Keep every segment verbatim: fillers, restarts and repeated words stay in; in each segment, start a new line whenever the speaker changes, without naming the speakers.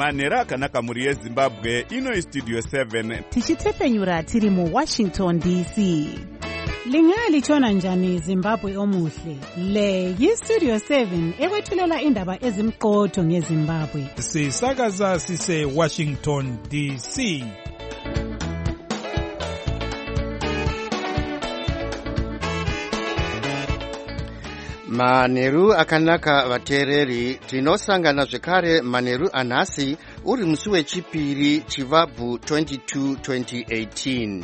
manhero akanaka mhuri yezimbabwe. Ino istudio seven
tichitepfenyura tiri muwashington D C.
Lingalitshona njani Zimbabwe omuhle? Le yistudio seven ekwethulela indaba ezimqotho ngeZimbabwe.
Sisakaza sise Washington D C.
Manheru akanaka vateereri, tinosangana zvekare manheru anhasi uri musi wechipiri Chivabvu twenty-two twenty eighteen.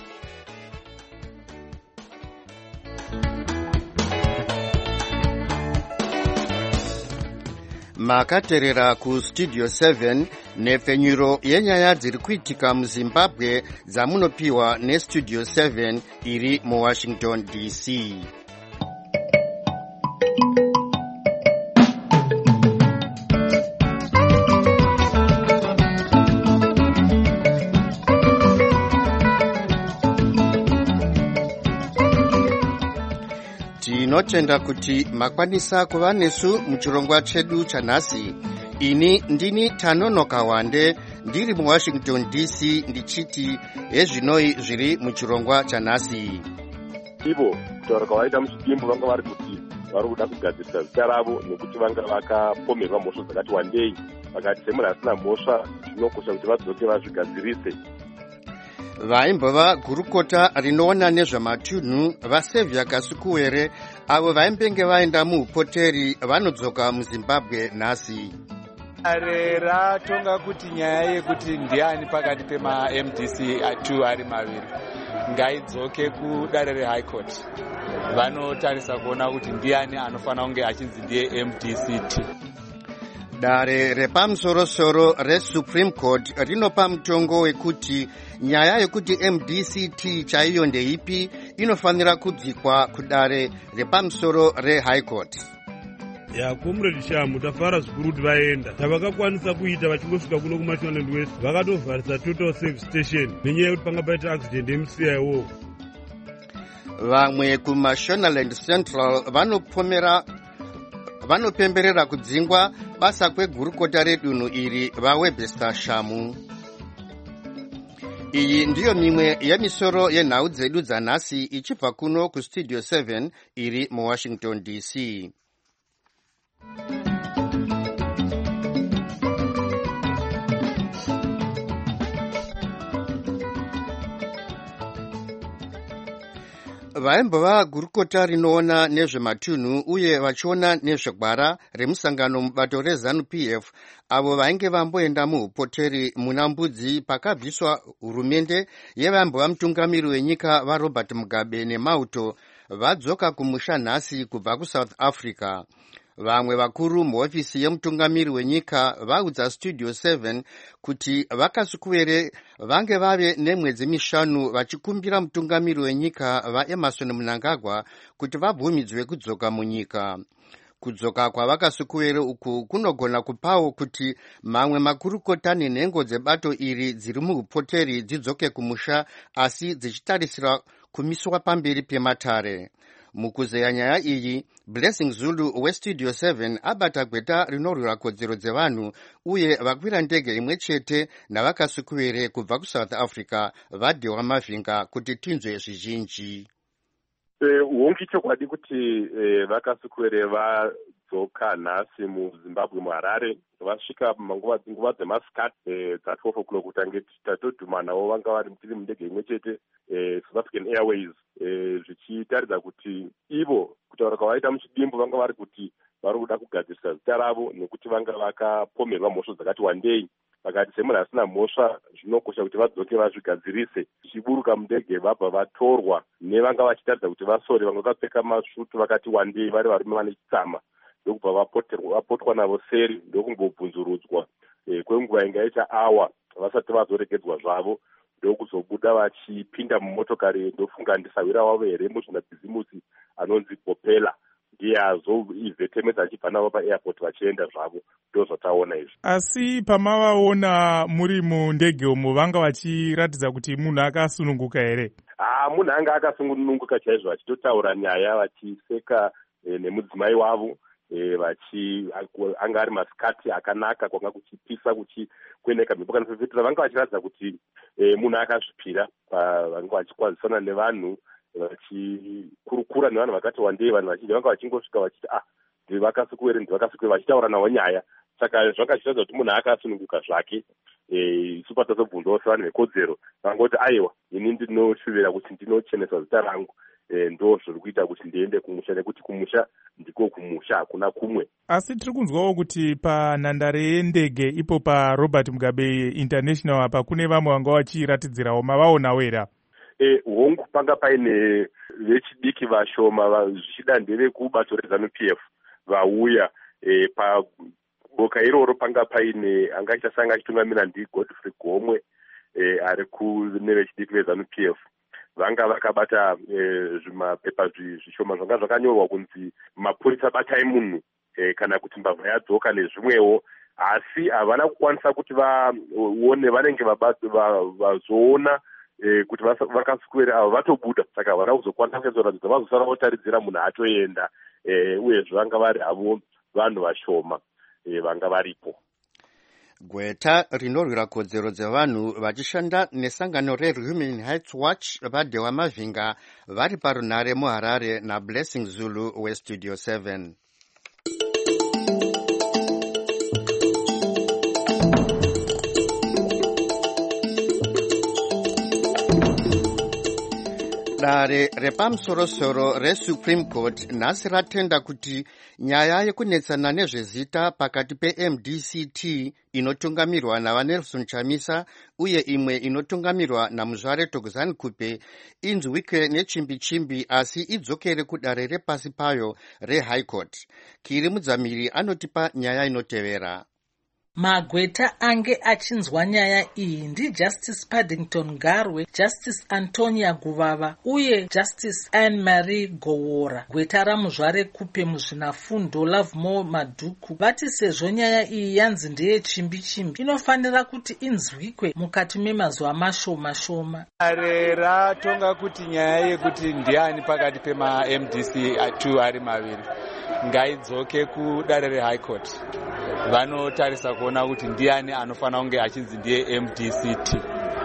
Makateerera kustudio seven nepfenyuro yenyaya dziri kuitika muZimbabwe dzamunopiwa nestudio seven iri muWashington D C. Tinotenda kuti makwanisa kuva nesu muchirongwa chedu chanhasi. Ini ndini Tanonoka Wande ndiri muWashington D C ndichiti hezvinoi zviri muchirongwa chanhasi.
Ivo kutaura kwavaita muchidimbu vanga vari kuti vari kuda kugadzirisa zita ravo nekuti vanga vakapomerwa mhosva dzakati wandei. Vakati semunhu asina mhosva zvinokosha kuti vadzoke vazvigadzirise.
Vaimbova gurukota rinoona nezvamatunhu vaSevia Kasukuwere avo vaimbenge vaenda muupoteri vanodzoka muZimbabwe nhasi.
Are ratonga kuti nyaya yekuti ndiani pakati pema-M D C two ari maviri ngaidzoke kudare reHigh Court. Vanotarisa kuona kuti ndiani anofanira kunge achinzi ndiye M D C T.
Dare repamusorosoro reSupreme Court rinopa mutongo wekuti nyaya yekuti M D C T chaiyo ndeipi inofanira kudzikwa kudare repamusoro reHigh Court.
Ya Comrade Shamu tafara zvikuru kuti vaenda tavakakwanisa kuita vachingosvika kuno kuMashonaland West vakatovharisa total safe station nenyaya yekuti panga paita accident yemusiya iwowo.
Vamwe kuMashonaland Central vanopomera vanopemberera kudzingwa basa kwegurukota redunhu iri vaWebster Shamu. Iyi ndiyo mimwe yemisoro yenhau dzedu dzanhasi ichibva kuno kustudio seven iri muWashington D C. Vaimbova gurukota rinoona nezvematunhu uye vachiona nezvegwara remusangano mubato reZANU P F avo vainge vamboenda muupoteri muna mbudzi pakabviswa hurumende yevaimbova mutungamiri wenyika vaRobert Mugabe neMauto vadzoka kumusha nhasi kubva kuSouth Africa. Vamwe vakuru muhofisi yemutungamiri wenyika vaudza studio seven kuti vaKasukuwere vange vave nemwedzi mishanu vachikumbira mutungamiri wenyika vaEmerson Mnangagwa kuti vabvumidzwe kudzoka munyika. Kudzoka kwavaKasukuwere uku kunogona kupawo kuti mamwe makurukota nenhengo dzebato iri dziri muupoteri dzidzoke kumusha asi dzichitarisira kumiswa pamberi pematare. Mukuzeya nyaya iyi, Blessing Zulu westudio seven abata gweta rinorwira kodzero dzevanhu uye vakwira ndege imwe chete navaKasukuwere kubva kuSouth Africa vadhiwa mavhinga kuti tinzwe zvizhinji.
Hongi chokwadi kuti vaKasukuwere vadzoka nhasi muZimbabwe muHarare vasvika manguva dzinguva dzemasikati dza12 o'clock kutange tatodhuma navo vanga vari tiri mundege imwe chete South African Airways zvichitaridza kuti ivo kutaura kwavaita muchidimbu vanga vari kuti vari kuda kugadzirisa zita ravo nekuti vanga vakapomerwa mhosva dzakati wandei. Vakati semunhu asina mhosva zvinokosha kuti vadzoke vazvigadzirise. Chiburuka mundege vabva vatorwa nevanga vachitaridza kuti vasore vanga vakapfeka masvutu vakati wandei vari varume vane chitsama ndokubva vapotwa navo seri ndokumbobvunzurudzwa kwenguva ingaita awa vasati vazoregedzwa zvavo ndokuzobuda vachipinda mumotokari ndofunga ndisawira wavo here muzvinabhizimusi anonzi Popela ndiye azoivhetemedza achibva navo paairport vachienda zvavo. Ndo zvataona izvi.
Asi pamavaona muri mundege umo vanga vachiratidza kuti munhu akasununguka here?
Ah, munhu anga akasununguka chaizvo vachitotaura nyaya vachiseka nemudzimai wavo vachi anga ari masikati akanaka kwanga kuchipisa kuchikwendeka mhepo kana fefetera, vanga vachiratidza kuti munhu akazvipira. Vanga vachikwazisana nevanhu vachikurukura nevanhu vakati wandei. Vanhu vachinji vanga vachingosvika vachiti ah ndivakasikuere ndivakasikuere vachitaura nawo nyaya. Saka zvakachiratidza kuti munhu akasununguka zvake. Isu patazobvunzawo sevanhu vekodzero vangoti aiwa ini ndinoshuvira kuti ndinochenesa zita rangu. Ndo zviri kuita kuti ndiende kumusha, nekuti kumusha ndiko kumusha, hakuna kumwe. Asi
tiri kunzwawo kuti panhandare yendege ipo paRobert Mugabe International apa kune vamwe vanga vachiratidzirawo, mavaonawo here?
E, hongu panga paine vechidiki vashoma zvichida ndevekubato reZANU P F vauya. E, paboka iroro panga paine anga achasanga achitungamira ndiGodfrey Gomwe e, ari kune vechidiki veZANU P F. Vanga vakabata zvimapepa zvishoma zvanga zvakanyorwa kunzi mapurisa batai munhu kana kuti mbavha yadzoka nezvimwewo, asi havana kukwanisa kuti vaone, vanenge vazoona kuti vakasikuere avo vatobuda. Saka havana kuzokwanisa kuzoratidza, vazosara votaridzira munhu atoenda, uyezve vanga vari havo vanhu vashoma vanga varipo.
Gweta rinorwira kodzero dzevanhu vachishanda nesangano reHuman Rights Watch vadewa mavhinga vari parunhare muHarare naBlessing Zulu weStudio seven. Dare repamusorosoro reSupreme Court nhasi ratenda kuti nyaya yekunetsana nezvezita pakati peM D C T inotungamirwa navaNelson Chamisa uye imwe inotungamirwa naMuzvare Thokozani Kupe inzwike nechimbi-chimbi, asi idzokere kudare repasi payo reHigh Court. Kiri Mudzamiri anotipa nyaya inotevera.
Magweta ange achinzwa nyaya iyi ndiJustice Paddington Garwe, Justice Antonia Guvava uye Justice Anne-Marie Gowora. Gweta raMuzvare Kupe muzvinafundo Lovemore Madhuku vati sezvo nyaya iyi yanzi ndeyechimbi-chimbi inofanira kuti inzwikwe mukati memazuva mashoma shoma.
Dare ratonga kuti nyaya yekuti ndiani pakati pemaM D C two ari maviri ngaidzoke kudare reHigh Court. Vanotarisa kuona kuti ndiani anofanira kunge achinzi ndiye M D C T,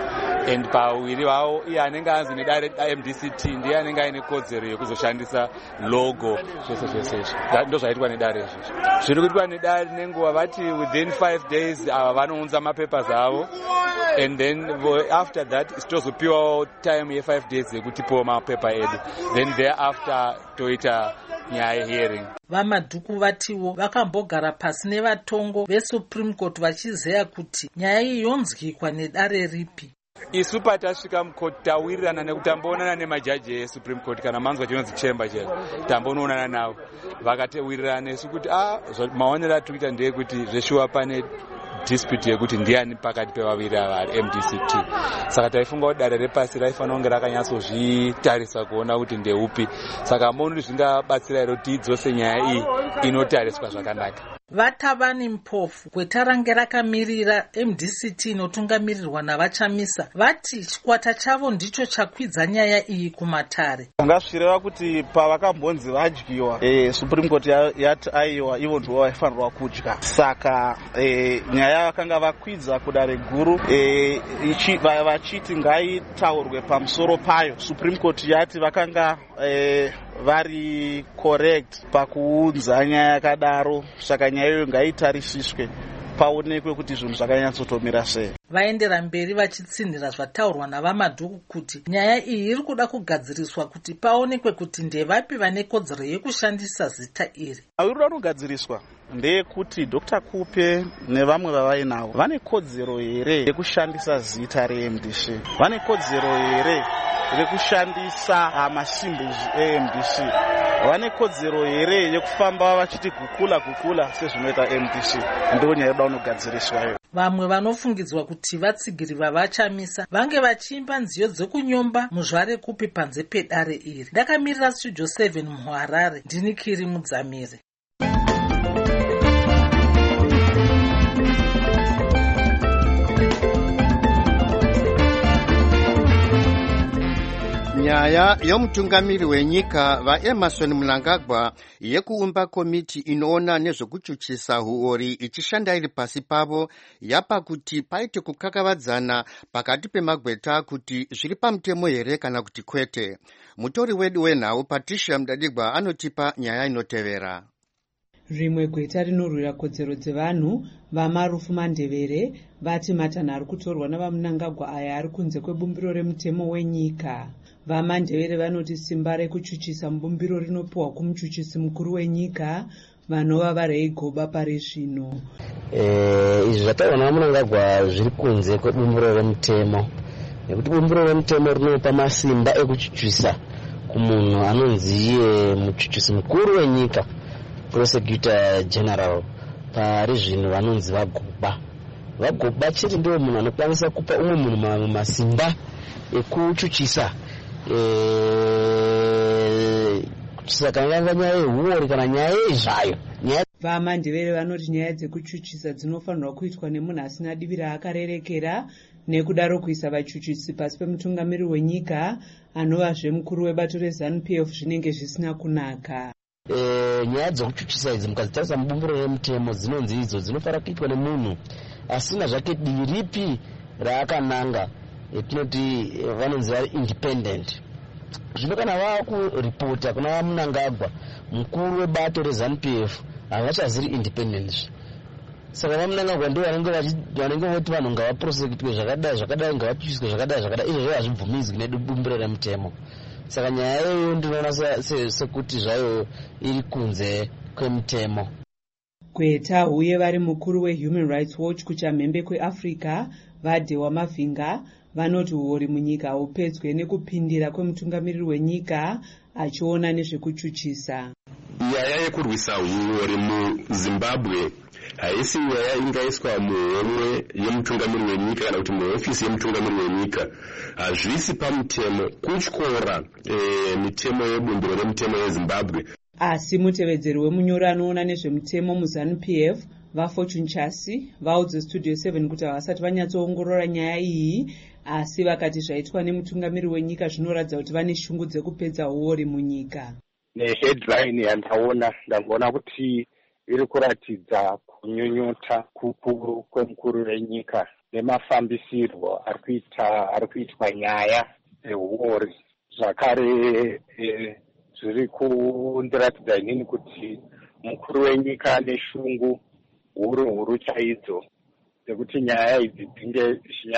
and pawiri vavo iye anenge anzi nedare M D C T ndiye anenge aine kodzero yekuzoshandisa logo zvese zvese izvi. Ndo zvaitwa nedare izvi. Zviri kuitwa nedare nenguva vati within five days ava vanounza mapapers avo, and then after that sitozopiwawo time ye five days yekutipawo mapepa edu, then thereafter toita nyaya hearing.
VaMadhuku vatiwo vakambogara pasi nevatongo veSupreme Court vachizeya kuti nyaya iyi yonzwikwa nedare ripi.
Isu patasvika mukoti tawirirana nekuti tamboonana nemajaji eSupreme Court kana manzwa chinonzi chamber chero tambonoonana navo vakatewirirana nesu kuti ah maonero atikuita ndeyekuti zveshuwa pane dispute yekuti ndiani pakati pevaviri ava ari M D C T. Saka taifunga kuti dare repasi raifanira kunge rakanyatsozvitarisa kuona kuti ndeupi. Saka moni zvingabatsira here kuti idzose nyaya iyi inotariswa zvakanaka.
Vatavani Mpofu, gweta range rakamirira M D C T inotungamirirwa navaChamisa, vati chikwata chavo ndicho chakwidza nyaya iyi kumatare.
Ngasvireva kuti pavakambonzi vadyiwa, e, Supreme Court yati aiwa ivo ndivo vaifanirwa kudya. Saka e, nyaya vakanga vakwidza kudare guru, e, ichi, vachiti ngaitaurwe pamusoro payo. Supreme Court yati vakanga e, vari correct pakuunza nyaya yakadaro, saka nyaya iyo ngaitarisiswe paonekwe kuti zvinhu zvakanyatsotomira sei.
Vaendera mberi vachitsinhira zvataurwa navaMadhuku kuti nyaya iyi iri kuda kugadziriswa kuti paonekwe kuti ndevapi vane kodzero yekushandisa zita iri.
Auri anogadziriswa ndeyekuti Doctor Kupe nevamwe vavainavo vane kodzero here yekushandisa zita reM D C, vane kodzero here rekushandisa masymbols eM D C, vane kodzero here yekufamba vachiti kukula kukula sezvinoita M D C. Ndiyo nyaya yoda unogadziriswayo.
Vamwe vanofungidzwa kuti vatsigiri vavaChamisa vange vachiimba nziyo dzekunyomba Muzvare Kupe panze pedare iri. Ndakamirira Studio seven muHarare, ndini Kiri Mudzamiri.
nyaya yomutungamiri wenyika vaEmerson Mnangagwa yekuumba komiti inoona nezvekuchuchisa huori ichishanda iri pasi pavo yapa kuti paite kukakavadzana pakati pemagweta kuti zviri pamutemo here kana kuti kwete. Mutori wedu wenhau Patricia Mdadigwa anotipa nyaya inotevera.
Rimwe gweta rinorwira kodzero dzevanhu vamarufu mandevere vati matanho ari kutorwa navaMnangagwa aya ari kunze kwebumbiro remutemo wenyika. Vamandevere vanoti simba rekuchuchisa mubumbiro rinopiwa kumuchuchisi mukuru wenyika vanova vaReigoba pari zvino.
Eh, izvi zvataurwa navaMnangagwa zviri kunze kwebumbiro remutemo, nekuti bumbiro remutemo rinopa masimba ekuchuchisa kumunhu anonzi iye muchuchisi mukuru wenyika, prosecutor general, pari zvino vanonzi vaGoba. VaGoba chete ndiwo munhu anokwanisa kupa umwe munhu mamwe masimba ekuchuchisa eh kuchuchisa kana nyaya yehuori kana nyaya yezvayo.
Vamandevere vanoti nyaya dzekuchuchisa dzinofanirwa kuitwa nemunhu asina divi raakarerekera, nekudaro kuisa vachuchisi pasi pemutungamiri wenyika anovazve mukuru webato reZANU P F zvinenge zvisina kunaka.
Eh, nyaya dzekuchuchisa idzi mukadzitarisa mubumbiro remutemo dzinonzi idzo dzinofanira kuitwa nemunhu asina zvake divi ripi raakananga, etinoti vanonzi vari independent. Zvino kana vava kuripota kuna vaMnangagwa mukuru webato reZANU P F havachaziri independent. Saka vaMnangagwa ndivo vanenge voti vanhu ngavaprosekutwe zvakadai zvakadai ngavachuchiswe zvakadai zvakadai, izvo hazvibvumidzwi nebumbiro remutemo. Saka nyaya iyoyo ndinoona sekuti zvayo iri kunze kwemutemo.
Gweta uye vari mukuru weHuman Rights Watch kuchamhembe kweAfrica vaDhewa Mavhinga vanoti huori munyika haupedzwe nekupindira kwemutungamiriri wenyika achiona nezvekuchuchisa.
Nyaya yekurwisa huori muZimbabwe haisi nyaya ingaiswa muhomwe yemutungamiriri wenyika kana kuti muhofisi yemutungamiriri wenyika. Hazvisi pamutemo kutyora e, mitemo yebumbiro remutemo yeZimbabwe.
Asi mutevedzeri wemunyori anoona nezvemutemo muZANU P F vaFortune Chasi vaudze Studio seven kuti havasati vanyatsoongorora nyaya iyi, asi vakati zvaitwa nemutungamiriri wenyika zvinoratidza kuti vane shungu dzekupedza huori munyika.
Neheadline yandaona ndangoona kuti iri kuratidza kunyunyuta kukuru kwemukuru wenyika nemafambisirwo ari kuitwa nyaya yehuori. Zvakare e, zviri kundiratidza inini kuti mukuru wenyika ane shungu huru huru chaidzo dzekuti nyaya idzi dzinge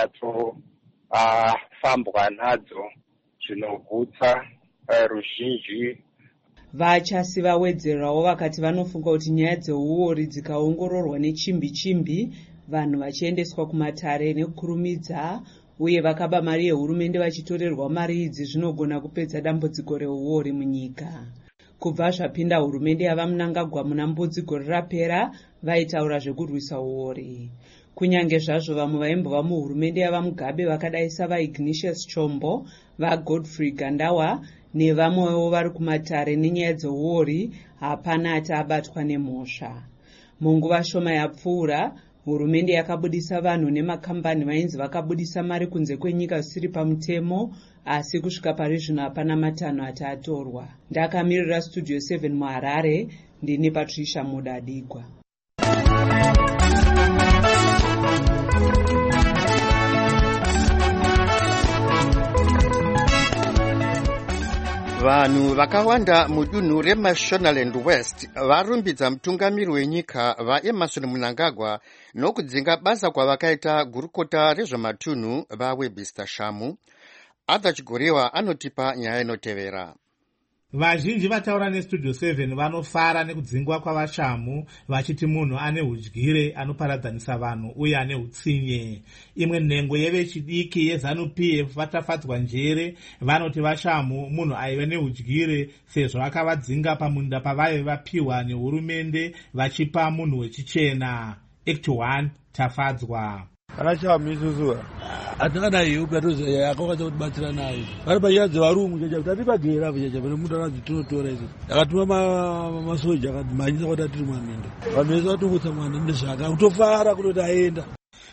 zvinyatsofambwa nadzo zvinogutsa ruzhinji.
Vachasi vawedzerawo vakati vanofunga kuti nyaya dzehuori dzikaongororwa nechimbi chimbi vanhu vachiendeswa kumatare nekukurumidza, uye vakaba mari yehurumende vachitorerwa mari idzi zvinogona kupedza dambudziko rehuori munyika. Kubva zvapinda hurumende yavaMnangagwa muna mbudzi gore rapera vaitaura zvekurwisa huori. Kunyange zvazvo vamwe vaimbova muhurumende yavaMugabe vakadai savaIgnatius Chombo, vaGodfrey Gandawa nevamwewo vari kumatare nenyaya dzehuori, hapana ati abatwa nemhosva. Munguva shoma yapfuura, hurumende yakabudisa vanhu nemakambani vainzi vakabudisa mari kunze kwenyika zvisiri pamutemo, asi kusvika pari zvino hapana matanho ati atorwa. Ndakamirira Studio seven muHarare, ndini Patricia Mudadigwa.
Vanhu vakawanda mudunhu reMashonaland West varumbidza mutungamiri wenyika vaEmerson Mnangagwa nokudzinga basa kwavakaita gurukota rezvematunhu vaWebster Shamu. Arthur Chigorewa anotipa nyaya inotevera.
Vazhinji vataura neStudio seven vanofara nekudzingwa kwavaShamu vachiti munhu ane udyire anoparadzanisa vanhu uye ane utsinye. Imwe nhengo yevechidiki yeZANU P F vatafadzwa njere vanoti vaShamu munhu aive neudyire sezvo akavadzinga pamunda pavaive vapiwa nehurumende vachipa munhu wechichena. Act one tafadzwa.
Kana Shamu isusu atakadai ukatoza yakakwanisa kutibatsira nayo vari panyaya dzevarungu chacha kuti atipagera chacha pane munhu anadzitotora idzo akatuma masoja akati mhanyisa kuti atiri mwamende vanhu vese vatongotsa mwana nezvaka kutofara kutoti aenda.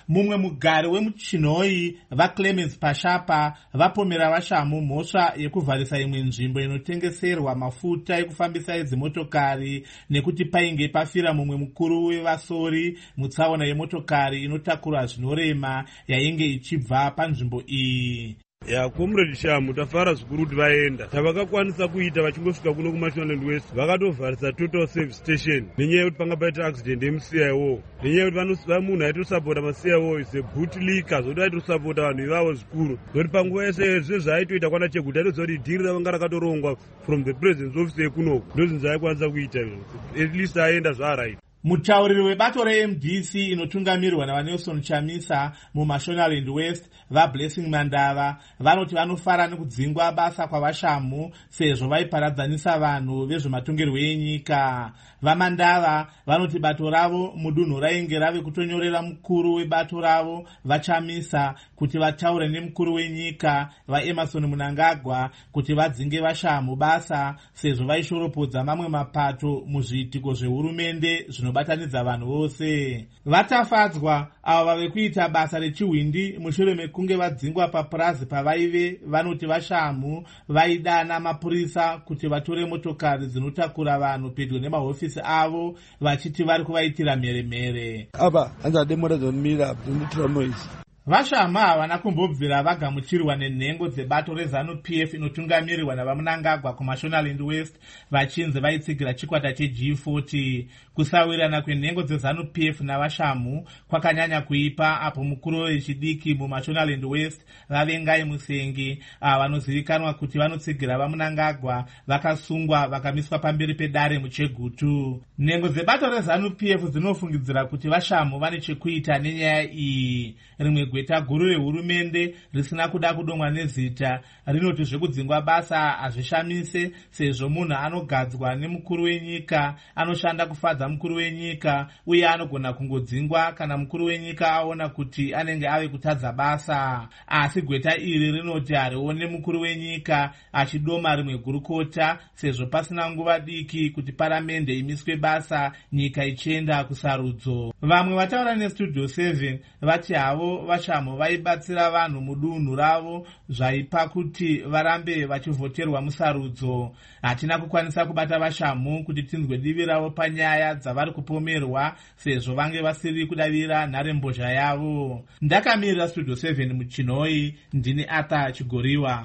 mumwe mugari wemuchinhoi vaClemens Pashapa vapomera vashamu mhosva yekuvharisa imwe nzvimbo inotengeserwa mafuta ekufambisa edzimotokari nekuti painge pafira mumwe mukuru wevasori mutsaona yemotokari inotakura zvinorema yainge ichibva panzvimbo iyi.
ya comrade Shamu tafara zvikuru kuti vaenda tavakakwanisa kuita vachingosvika kuno kuMashonaland West vakatovharisa total service station nenyaya yekuti panga paita accident yemuC I O nenyaya yekuti munhu aitorusapota maC I O ise bootlicker zvokuti aitorusapota vanhu ivavo zvikuru zvokuti panguva yese zve zvaaitoita kwana Cheguta aitoziva kuti dhiri ravanga rakatorongwa from the president's office ekunoku ndozvinhu zvaaikwanisa kuita at least aenda zvaaraita.
Mutauriri webato reM D C inotungamirwa naVanelson Chamisa muMashonaland West vaBlessing Mandava vanoti vanofara nekudzingwa basa kwavashamu sezvo vaiparadzanisa vanhu vezvematongerwo enyika. VaMandava vanoti bato ravo mudunhu rainge rave kutonyorera mukuru webato ravo vaChamisa kuti vataure nemukuru wenyika vaEmerson Mnangagwa kuti vadzinge vashamu basa sezvo vaishoropodza mamwe mapato muzviitiko zvehurumende zvinobatanidza vanhu vose. Vatafadzwa avo vave kuita basa rechihwindi mushure mekunge vadzingwa papurazi pavaive vanoti vashamu vaidana mapurisa kuti vatore motokari dzinotakura vanhu pedyo nemahofisi avo vachiti vari kuvaitira mheremhere.
Aba hanzade mota dzonimira dzinoitira noise.
Vashamu havana kumbobvira vagamuchirwa nenhengo dzebato reZANU-P F inotungamirirwa navaMnangagwa kuMashonaland West vachinzi vaitsigira chikwata cheG forty. Kusawirirana kwenhengo dzeZANU-P F navashamu kwakanyanya kuipa apo mukuru wechidiki muMashonaland West vaVengai Musengi ava vanozivikanwa kuti vanotsigira vaMnangagwa vakasungwa vakamiswa pamberi pedare muChegutu. Nhengo dzebato reZANU-P F dzinofungidzira kuti vashamu vane chekuita nenyaya iyi. Rimwe gweta guru rehurumende risina kuda kudomwa nezita rinoti zvekudzingwa basa hazvishamise sezvo munhu anogadzwa nemukuru wenyika anoshanda kufadza mukuru wenyika uye anogona kungodzingwa kana mukuru wenyika aona kuti anenge ave kutadza basa. Asi gweta iri rinoti harione mukuru wenyika achidoma rimwe gurukota sezvo pasina nguva diki kuti paramende imiswe basa nyika ichienda kusarudzo. Vamwe vataura neStudio seven vati havo vashamu vaibatsira vanhu mudunhu ravo zvaipa kuti varambe vachivhoterwa musarudzo. Hatina kukwanisa kubata vashamu kuti tinzwe divi ravo panyaya dzavari kupomerwa sezvo vange vasiri kudavira nharembozha yavo. Ndakamirira Studio seven muchinhoi ndini Arthur Chigoriwa.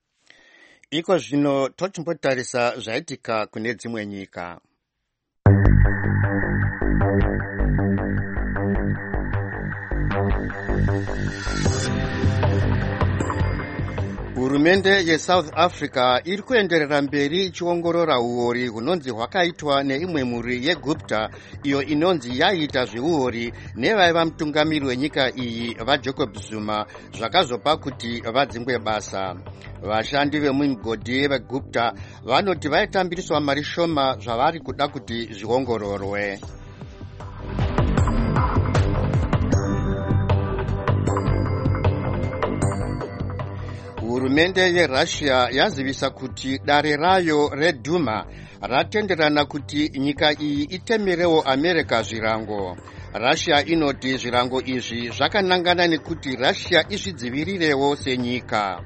Iko zvino tochimbotarisa zvaitika kune dzimwe nyika. Hurumende yeSouth Africa iri kuenderera mberi ichiongorora uori hunonzi hwakaitwa neimwe mhuri yeGupta iyo inonzi yaita zveuori nevaiva mutungamiri wenyika iyi vaJacob Zuma zvakazopa kuti vadzingwe basa. Vashandi vemumigodhi veGupta vanoti vaitambiriswa mari shoma zvavari kuda kuti zviongororwe. Hurumende yeRussia yazivisa kuti dare rayo reDuma ratenderana kuti nyika iyi itemerewo America zvirango. Russia inoti zvirango izvi zvakanangana nekuti Russia izvidzivirirewo senyika.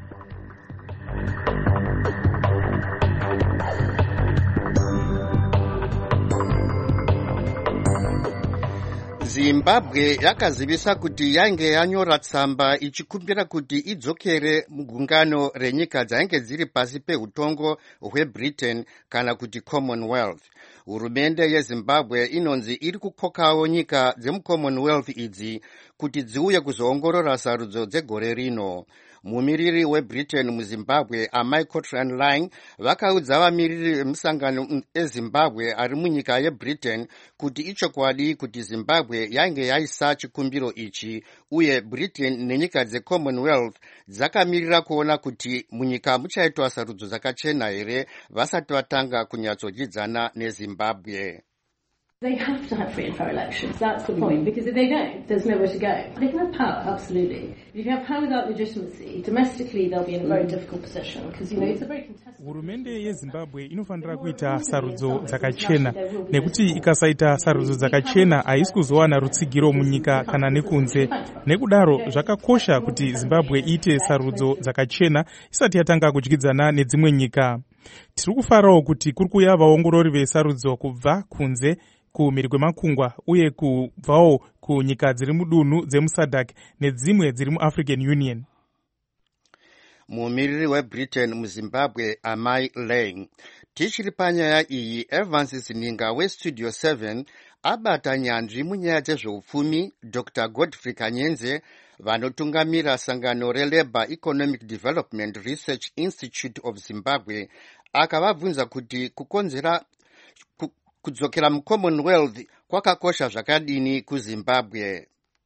Zimbabwe yakazivisa kuti yainge yanyora tsamba ichikumbira kuti idzokere mugungano renyika dzainge dziri pasi pehutongo hweBritain kana kuti Commonwealth. Hurumende yeZimbabwe inonzi iri kukokawo nyika dzemuCommonwealth idzi kuti dziuye kuzoongorora sarudzo dzegore rino. Mumiriri weBritain muZimbabwe Amai Cotran Lang vakaudza vamiriri vemusangano eZimbabwe ari munyika yeBritain kuti ichokwadi kuti Zimbabwe yainge yaisa chikumbiro ichi uye Britain nenyika dzeCommonwealth dzakamirira kuona kuti munyika muchaitwa sarudzo dzakachena here vasati vatanga kunyatsodyidzana neZimbabwe.
They have to have free and fair elections. That's the point. Because if they don't, there's nowhere to go. They can have power, absolutely. But if you have power without legitimacy, domestically they'll be in a very difficult position. Because, you know, it's a very contested...
Hurumende yeZimbabwe inofanira kuita sarudzo dzakachena, nekuti ikasaita sarudzo dzakachena haisi kuzowana rutsigiro munyika kana nekunze. Nekudaro zvakakosha kuti Zimbabwe iite sarudzo dzakachena isati yatanga kudyidzana nedzimwe nyika. Tiri kufarawo kuti kuri kuuya vaongorori vesarudzo kubva kunze kumhiri kwemakungwa uye kubvawo kunyika dziri mudunhu dzemusadc nedzimwe dziri muAfrican Union.
Mumiriri weBritain muZimbabwe Amai Lang. Tichiri panyaya iyi, Evans Zininga weStudio seven abata nyanzvi munyaya dzezveupfumi Doctor Godfrey Kanyenze vanotungamira sangano reLabour Economic Development Research Institute of Zimbabwe akavabvunza kuti kukonzera kudzokera muCommonwealth kwakakosha zvakadini kuZimbabwe.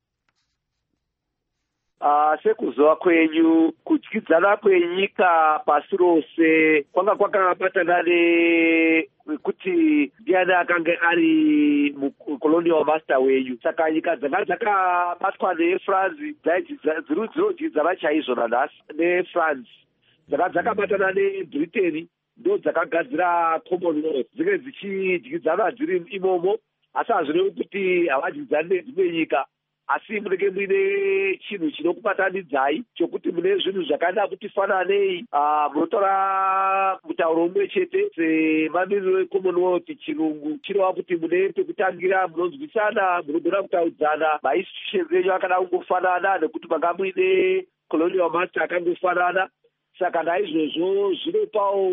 Uh, sekuzova kwenyu kudyidzana kwenyika pasi rose kwanga kwakabatana nekuti ndiani akanga ari mucolonial master wenyu. Saka nyika dzanga dzakabatwa neFrance dziri dzinodyidzana chaizvo nanhasi neFrance dzanga dzakabatana neBritain ndo dzakagadzira Commonwealth dzinge dzichidyidzana dziri imomo, asi hazvirevi kuti havadyidzani nedzimwe nyika. Asi munenge muine chinhu chinokubatanidzai chokuti mune zvinhu zvakada kuti fananei, munotaura mutauro umwe chete semamiriro eCommonwealth. Chirungu chinova kuti mune pekutangira munonzwisana, munogona kutaudzana, mainstitutions enyu akada kungofanana nekuti manga muine colonial master akangofanana. Saka naizvozvo zvinopawo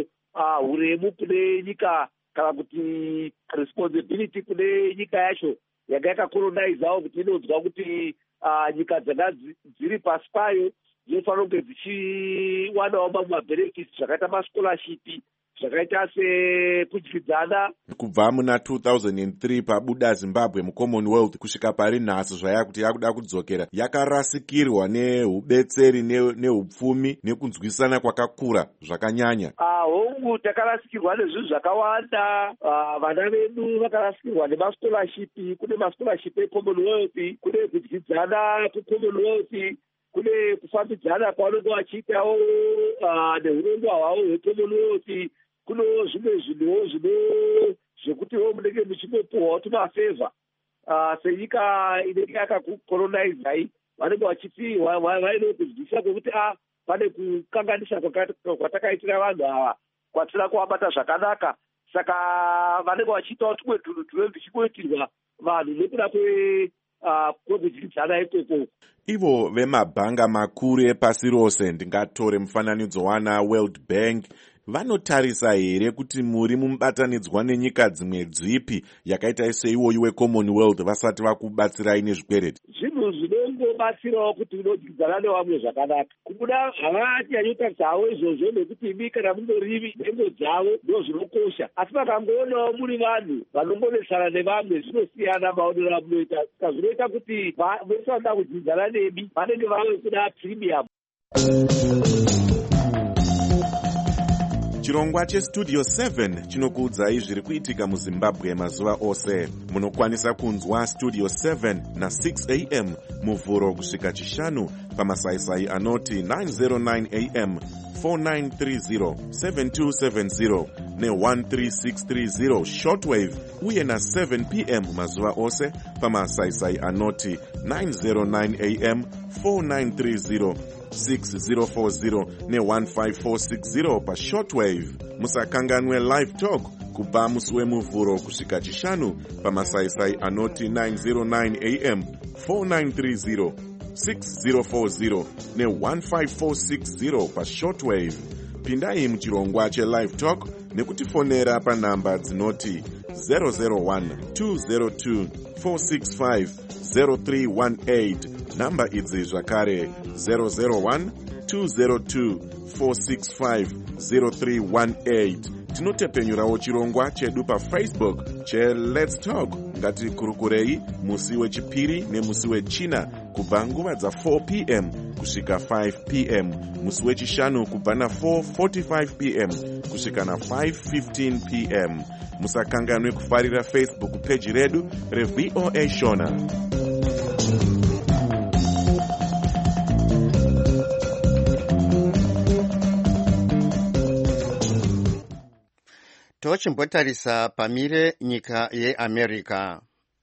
uremu kune nyika kana kuti responsibility kune nyika yacho yanga yakakolonaizawo kuti inonzwa kuti uh, nyika dzanga dziri pasi payo dzinofanira kunge dzichiwanawo mamwe mabenefits zvakaita mascholarship, zvakaita sekudyidzana.
Kubva muna two thousand three pabuda Zimbabwe muCommonwealth kusvika pari nhasi zvaya kuti yakuda kudzokera, yakarasikirwa neubetseri neupfumi nekunzwisana kwakakura zvakanyanya.
Ah, hongu takarasikirwa nezvinhu zvakawanda. Ah, vana vedu vakarasikirwa nemascholarship. Kune mascholarship eCommonwealth, kune kudyidzana kuCommonwealth, kune kufambidzana kwavanenge vachiitawo neurongwa hwavo hweCommonwealth. Kunewo zvimwe zvinhuwo zvino zvekutiwo munenge muchingopuhwawo tumafevha senyika inenge yakakukolonizai. Vanenge vachiti vaine kuzwisisa kwekuti a pane kukanganisa kwatakaitira vanhu ava kwatisina kuvabata zvakanaka. Saka vanenge vachiitawo tumwe tunhu tunenge tuchingoitirwa vanhu nekuda kwekudyidzana ikoko.
Ivo vemabhanga makuru epasi rose, ndingatore mufananidzo wana World Bank, vanotarisa here kuti muri mubatanidzwa nenyika dzimwe dzipi yakaita seiwoyi weCommonwealth vasati vakubatsirai nezvikwereti?
Zvinhu zvinongobatsirawo kuti unodyidzana nevamwe zvakanaka. Kubuda havanyanyotadzisa havo izvozvo nekuti imi kana mungorivi nhengo dzavo ndo zvinokosha. Asi vakangoonawo muri vanhu vanongonesana nevamwe zvinosiyana maonero amunoita. Saka zvinoita kuti vese vanoda kudyidzana nemi vanenge vave kuda premium.
Chirongwa cheStudio seven chinokuudzai zviri kuitika muZimbabwe mazuva ose. Munokwanisa kunzwa Studio seven na six a m muvhuro kusvika chishanu pamasaisai anoti nine oh nine a m, four nine three zero, seven two seven zero ne one three six three zero shortwave, uye na seven p m mazuva ose pamasaisai anoti nine oh nine a m, four nine three zero, six zero four zero ne one five four six zero pa shortwave. Musakanganwe live talk kubva musi wemuvhuro kusvika chishanu pamasaisai anoti nine oh nine a m, four nine three zero, six zero four zero ne one five four six zero pa shortwave. Pindai muchirongwa chelive talk nekutifonera panhamba dzinoti zero zero one, two zero two, four six five, zero three one eight. Namba idzi zvakare zero zero one, two zero two, four six five, zero three one eight. Tinotepenyurawo chirongwa chedu paFacebook che Let's Talk. Ngati kurukurei musi wechipiri nemusi wechina kubva nguva dza four p m kusvika five p m, musi wechishanu kubva na four forty-five p m kusvika na five fifteen p m. Musakanganwe kufarira Facebook page redu reV O A Shona.
Tochimbotarisa pamire nyika yeAmerica.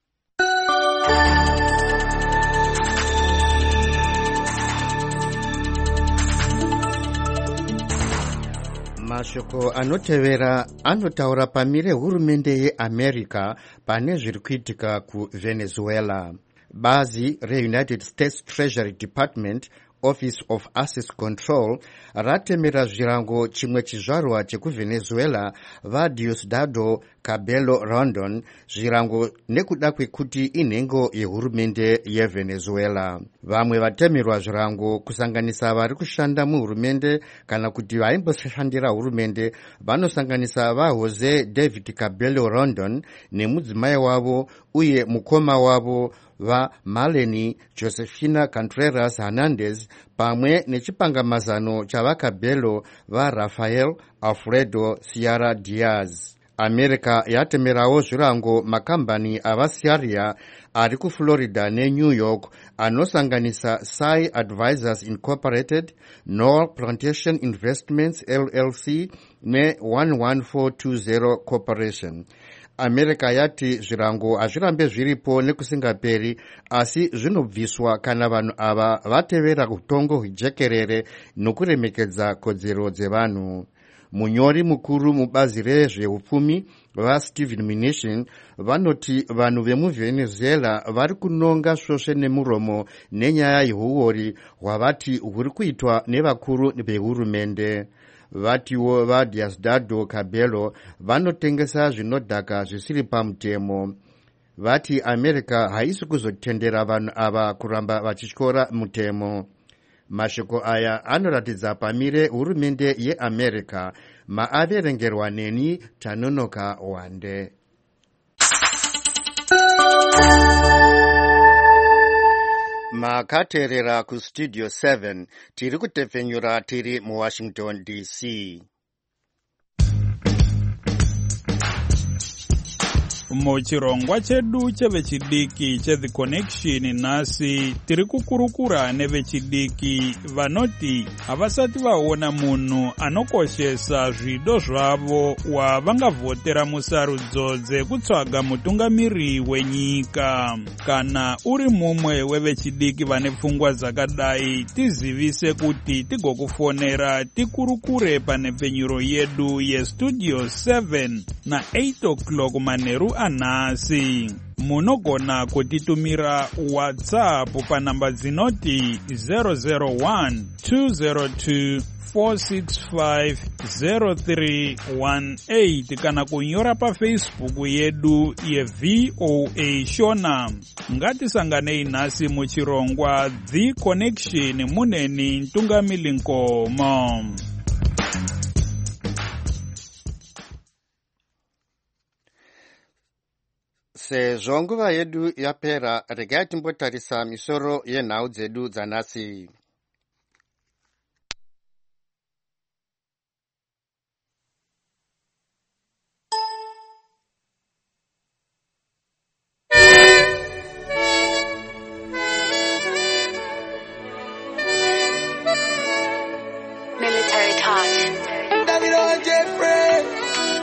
Mashoko anotevera anotaura pamire hurumende yeAmerica pane zviri kuitika kuVenezuela. Bazi reUnited States Treasury Department Office of Assets Control ratemera zvirango chimwe chizvarwa chekuVenezuela vaDiosdado Cabello Rondon zvirango nekuda kwekuti inhengo yehurumende yeVenezuela. Vamwe vatemerwa zvirango kusanganisa vari kushanda muhurumende kana kuti vaimboshandira hurumende vanosanganisa vaJose David Cabello Rondon nemudzimai wavo uye mukoma wavo vaMarlene Josefina Contreras Hernandez pamwe nechipangamazano chavakabello vaRafael Alfredo Sierra Diaz. America yatemerawo zvirango makambani avasiaria ari kuFlorida neNew York anosanganisa Sai Advisors Incorporated, Knoll Plantation Investments L L C ne one one four two zero Corporation. America yati zvirango hazvirambe zviripo nekusingaperi asi zvinobviswa kana vanhu ava vatevera utongo hwejekerere nokuremekedza kodzero dzevanhu. Munyori mukuru mubazi rezveupfumi vaStephen Mnuchin vanoti vanhu vemuVenezuela vari kunonga svosve nemuromo nenyaya yehuori hwavati huri kuitwa nevakuru vehurumende. Vatiwo vaDiosdado Cabello vanotengesa zvinodhaka zvisiri pamutemo. Vati America haisi kuzotendera vanhu ava kuramba vachityora mutemo. Mashoko aya anoratidza pamire hurumende yeAmerica. Maaverengerwa neni Tanonoka Wande. Makaterera ku Studio seven tiri kutepfenyura tiri mu Washington D C.
Muchirongwa chedu chevechidiki cheThe Connection nhasi tiri kukurukura nevechidiki vanoti havasati vaona munhu anokoshesa zvido zvavo wavangavhotera musarudzo dzekutsvaga mutungamiri wenyika. Kana uri mumwe wevechidiki vane pfungwa dzakadai, tizivise kuti tigokufonera tikurukure panepfenyuro yedu yeStudio seven na eight o'clock manheru anhasi. Munogona kutitumira WhatsApp panamba dzinoti zero zero one two zero two four six five zero three one eight kana kunyora paFacebook yedu yeV O A Shona. Ngatisanganei nhasi muchirongwa The Connection muneni Ntungamili Nkomo.
Sezvo nguva yedu yapera, regai timbotarisa misoro yenhau dzedu dzanhasi.
Military touch. David Jeffrey.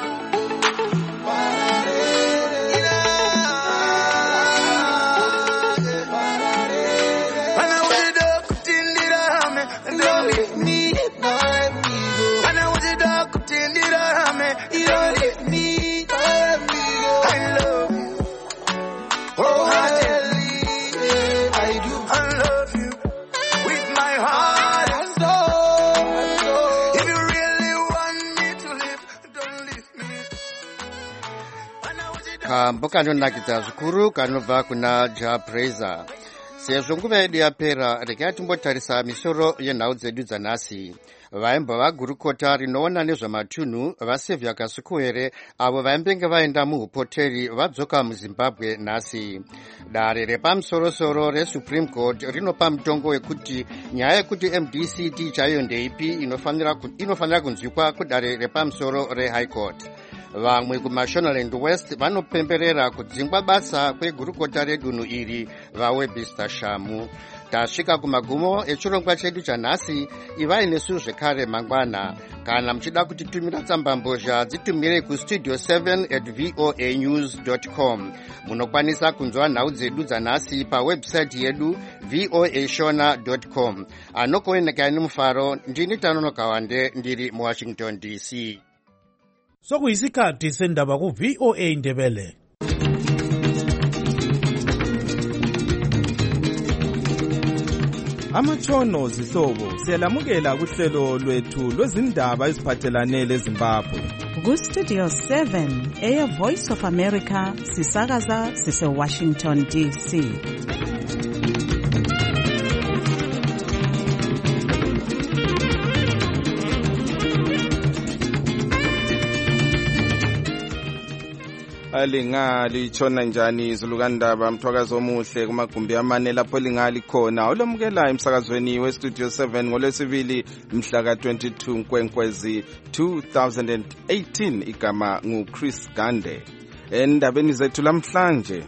Kambo kanonakidza zvikuru kanobva kuna jaPraiser. Sezvo nguva yedu yapera, regai timbotarisa misoro yenhau dzedu dzanhasi. vaimba vagurukota rinoona nezvamatunhu vasevhia kasukuhere avo vaimbenge vaenda muhupoteri vadzoka muzimbabwe nhasi. Dare repamusorosoro resupreme court rinopa mutongo wekuti nyaya yekuti M D C T chaiyo ndeipi inofanira kunzwikwa kudare repamusoro rehigh court. Vamwe kumashonaland west vanopemberera kudzingwa basa kwegurukota redunhu iri vaWebster Shamu. Tasvika kumagumo echirongwa chedu chanhasi. Ivai nesu zvekare mangwana. Kana muchida kutitumira tsambambozha dzitumire kustudio seven at voa news dot com. Munokwanisa kunzwa nhau dzedu dzanhasi pawebsite yedu voa shona dot com. Anokuonekani mufaro ndini Tanonoka Wande ndiri muWashington D C.
Sokuyisikhathi sendaba ku V O A Ndebele.
Amatshono zihlobo siyalamukela kuhlelo lwethu lwezindaba eziphathelane leZimbabwe.
Ku Studio seven Air Voice of America sisakaza sise Washington D C.
Alingali chona njani izulukandaba mthwakazo omuhle kumagumbi amane lapho lingali khona olomukela emsakazweni westudio seven ngolwesibili mhla ka twenty-two Nkwenkwezi two thousand eighteen. Igama ngu Chris Gande. Endabeni zethu lamhlanje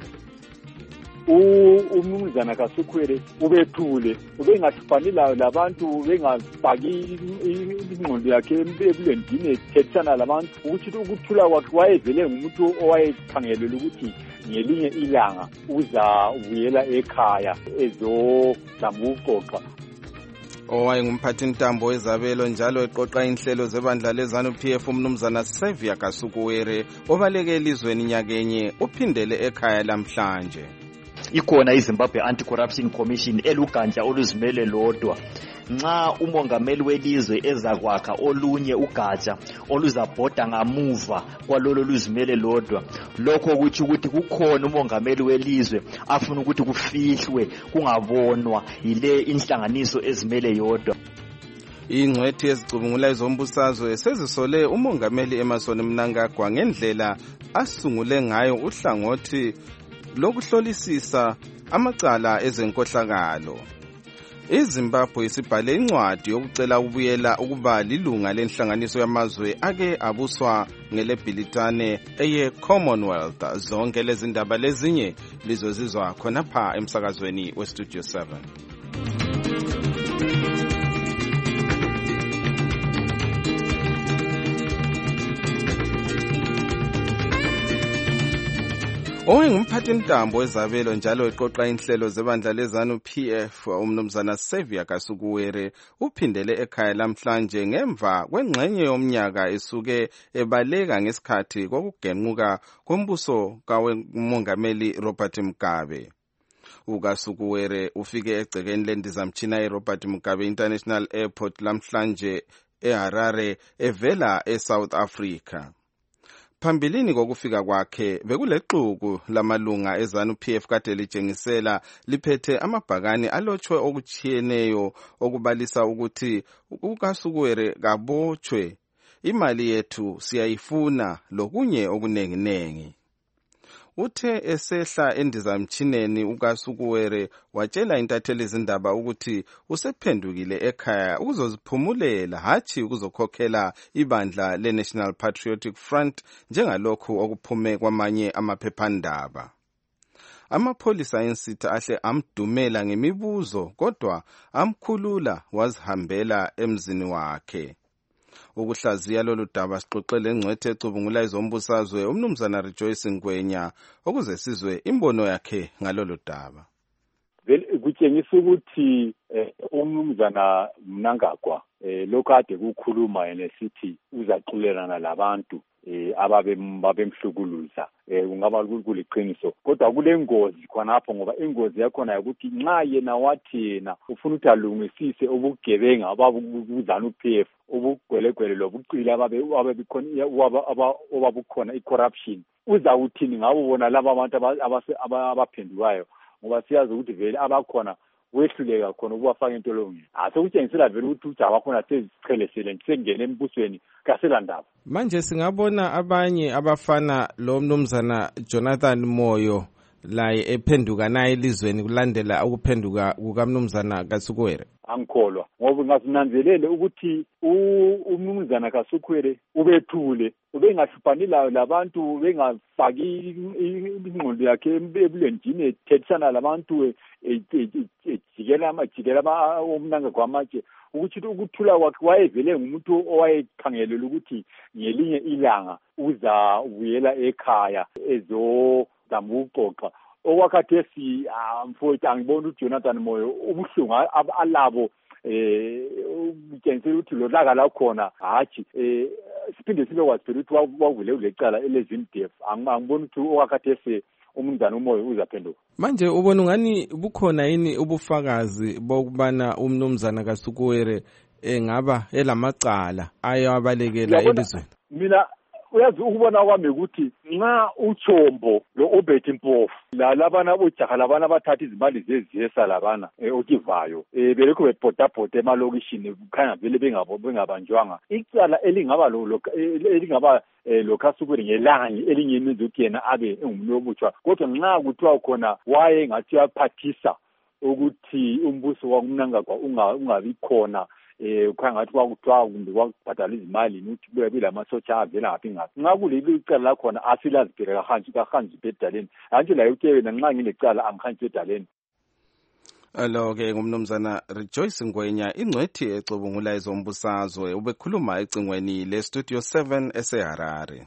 umnumzana Kasukuhere ubethule ubengathupani labantu bengafaki ingqondo yakhe ebulendini ethethana labantu ukuthi ukuthula kwakhe wayevele ngumuntu owayekhangelele ukuthi ngelinye ilanga uza ubuyela ekhaya ezozama ukuxoxa.
Owayengumphathi ntambo wezabelo njalo eqoqa inhlelo zebandla lezanu P F umnumzana Xavier Kasukuhere obaleke elizweni nyakenye uphindele ekhaya lamhlanje.
Ikhona iZimbabwe Anti-Corruption Commission eluganja oluzimele lodwa. Nxa umongameli welizwe ezakwakha olunye ugatsha oluzabhoda ngamuva kwalolo luzimele lodwa, lokho kuthi ukuthi kukhona umongameli welizwe afuna ukuthi kufihlwe kungabonwa yile inhlanganiso ezimele yodwa.
Ingcwethi ezicubungula izombusazwe sezisole umongameli Emmerson Mnangagwa ngendlela asungule ngayo uhlangothi lokuhlolisisa amacala ezenkohlakalo. iZimbabwe isibhale incwadi yokucela ukubuyela ukuba lilunga lenhlanganiso yamazwe ake abuswa ngelebhilitane eye Commonwealth. Zonke lezi ndaba lezinye lizozizwa khonapha emsakazweni westudio seven. Owayengumphathi ntambo wezabelo njalo eqoqa inhlelo zebandla lezanu P F umnumzana Xavier Kasukuhere uphindele ekhaya lamhlanje ngemva kwengxenye yomnyaka esuke ebaleka ngesikhathi kokugenquka kombuso kamongameli Robert Mugabe. uKasukuhere ufike egcekeni lendizamtshina eRobert Mugabe International Airport lamhlanje eHarare evela eSouth Africa. Phambilini kokufika kwakhe bekulexuku lamalunga ezanu P F kade litshengisela liphethe amabhakani alotshwe okuchiyeneyo okubalisa ukuthi uKasukuhere kabotshwe, imali yethu siyayifuna lokunye okunenginengi. Uthe esehla endizamtshineni uKasukuhere watshela intatheli izindaba ukuthi usephendukile ekhaya ukuzoziphumulela hathi ukuzokhokhela ibandla leNational Patriotic Front njengalokhu okuphume kwamanye amaphephandaba. Amapholisa ensitha ahle amdumela ngemibuzo kodwa amkhulula wazihambela emzini wakhe. Ukuhlaziya lolu daba sixoxele ngcwethe ecubungula izombusazwe umnumzana Rejoice Ngwenya ukuze sizwe imbono yakhe ngalolu daba.
Kutshengisa ukuthi umnumzana Mnangagwa lokho ade kukhuluma yena esithi uzaxolelana labantu ababemhlukuluza ungaba kuliqiniso, kodwa kule ngozi khonapho ngoba ingozi yakhona ukuthi nxa yena wathi yena ufuna ukuthi alungisise ubugebenga ababuzana uP F ubugwelegwele lobuqili ababekhona obabukhona i-corruption, uzawuthini ngabo bona laba abantu abaphendukayo, ngoba siyazi ukuthi vele abakhona wehluleka khona ukuwafaka entolongweni asekutshengisela vele ukuthi ujaha wakhona sezichelesele sengene embusweni kaselandaba.
Manje singabona abanye abafana lo mnumzana Jonathan Moyo laye ephenduka naye elizweni kulandela ukuphenduka kukamnumzana Kasukuwere.
Angikholwa ngoba ngasinanzelele ukuthi umnumzana Kasukuwere ubethule ubengahluphani labantu bengafaki ingqondo yakhe ebulenjini ethethisana labantu ejikela amajikela omnanga kwamatshe ukuthi ukuthula kwakhe wayevele ngumuntu owayekhangelela ukuthi ngelinye ilanga uza ubuyela ekhaya ezo damuqoqa okwakhathesi mfowethu angibona uJonathan Moyo ubuhlungu alabo eh ukutshengisa ukuthi lo laka la khona hathi eh siphinde sibe kwazi ukuthi wavule ulecala elezindef angibona ukuthi okwakhathesi umndana umoya uzaphenduka.
Manje ubona ngani bukhona yini ubufakazi bokubana umnumzana Kasukuwere engaba elamacala ayabalekela elizweni?
Mina uyazi ukubona kwami ukuthi nxa uThombo lo Obert Mpofu la labana bojaha labana bathatha izimali zeziyesa labana okivayo eh belekho bebhodabhoda emalokishini kukhanya vele bengabo bengabanjwanga icala elingaba lo elingaba lo Kasukuwere ngelanga elinyemenza ukuthi yena abe engumuntu obutshwa kodwa nxa kuthiwa khona waye ngathi yaphathisa ukuthi umbuso wakumnanga kwa ungabi khona eh ukhangathi kwakuthiwa kumbe kwakubhadala izimali ukuthi kube bilamasotsha avela ngaphi ngaphi nxa kuleli icala lakhona asilazibheka kahanji kahanji bedaleni hanji la uke wena nxa ngilecala angihanji bedaleni.
Alo ke ngumnumzana Rejoice Ngwenya ingcwethi exubungula ezombusazwe ubekhuluma ecingweni le Studio seven eseHarare.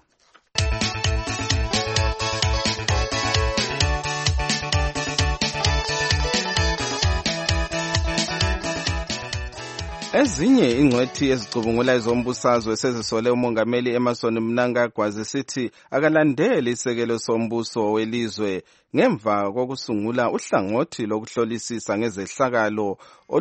Ezinye ingcwethi ezicubungula ezombusazwe sezisole umongameli Emmerson Mnangagwa zisithi akalandeli isekelo sombuso welizwe ngemva kokusungula uhlangothi lokuhlolisisa ngezehlakalo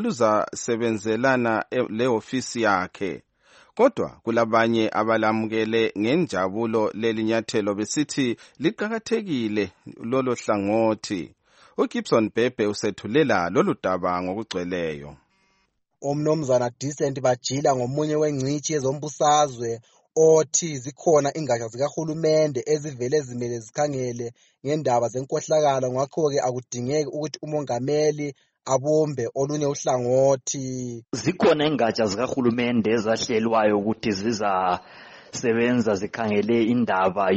oluzasebenzelana le ofisi yakhe. Kodwa kulabanye abalamukele ngenjabulo lelinyathelo besithi liqhakathekile lolo hlangothi. uGibson Bhebhe usethulela lolu daba ngokugcweleyo.
Umnomzana Decent Bajila ngomunye wengcithi yezombusazwe othi zikhona ingatsha zikahulumende ezivele zimele zikhangele ngendaba zenkohlakalo ngakho-ke akudingeki ukuthi umongameli abumbe olunye uhlangothi.
Zikhona ingatsha zikahulumende ezahlelwayo ukuthi zizasebenza zikhangele indaba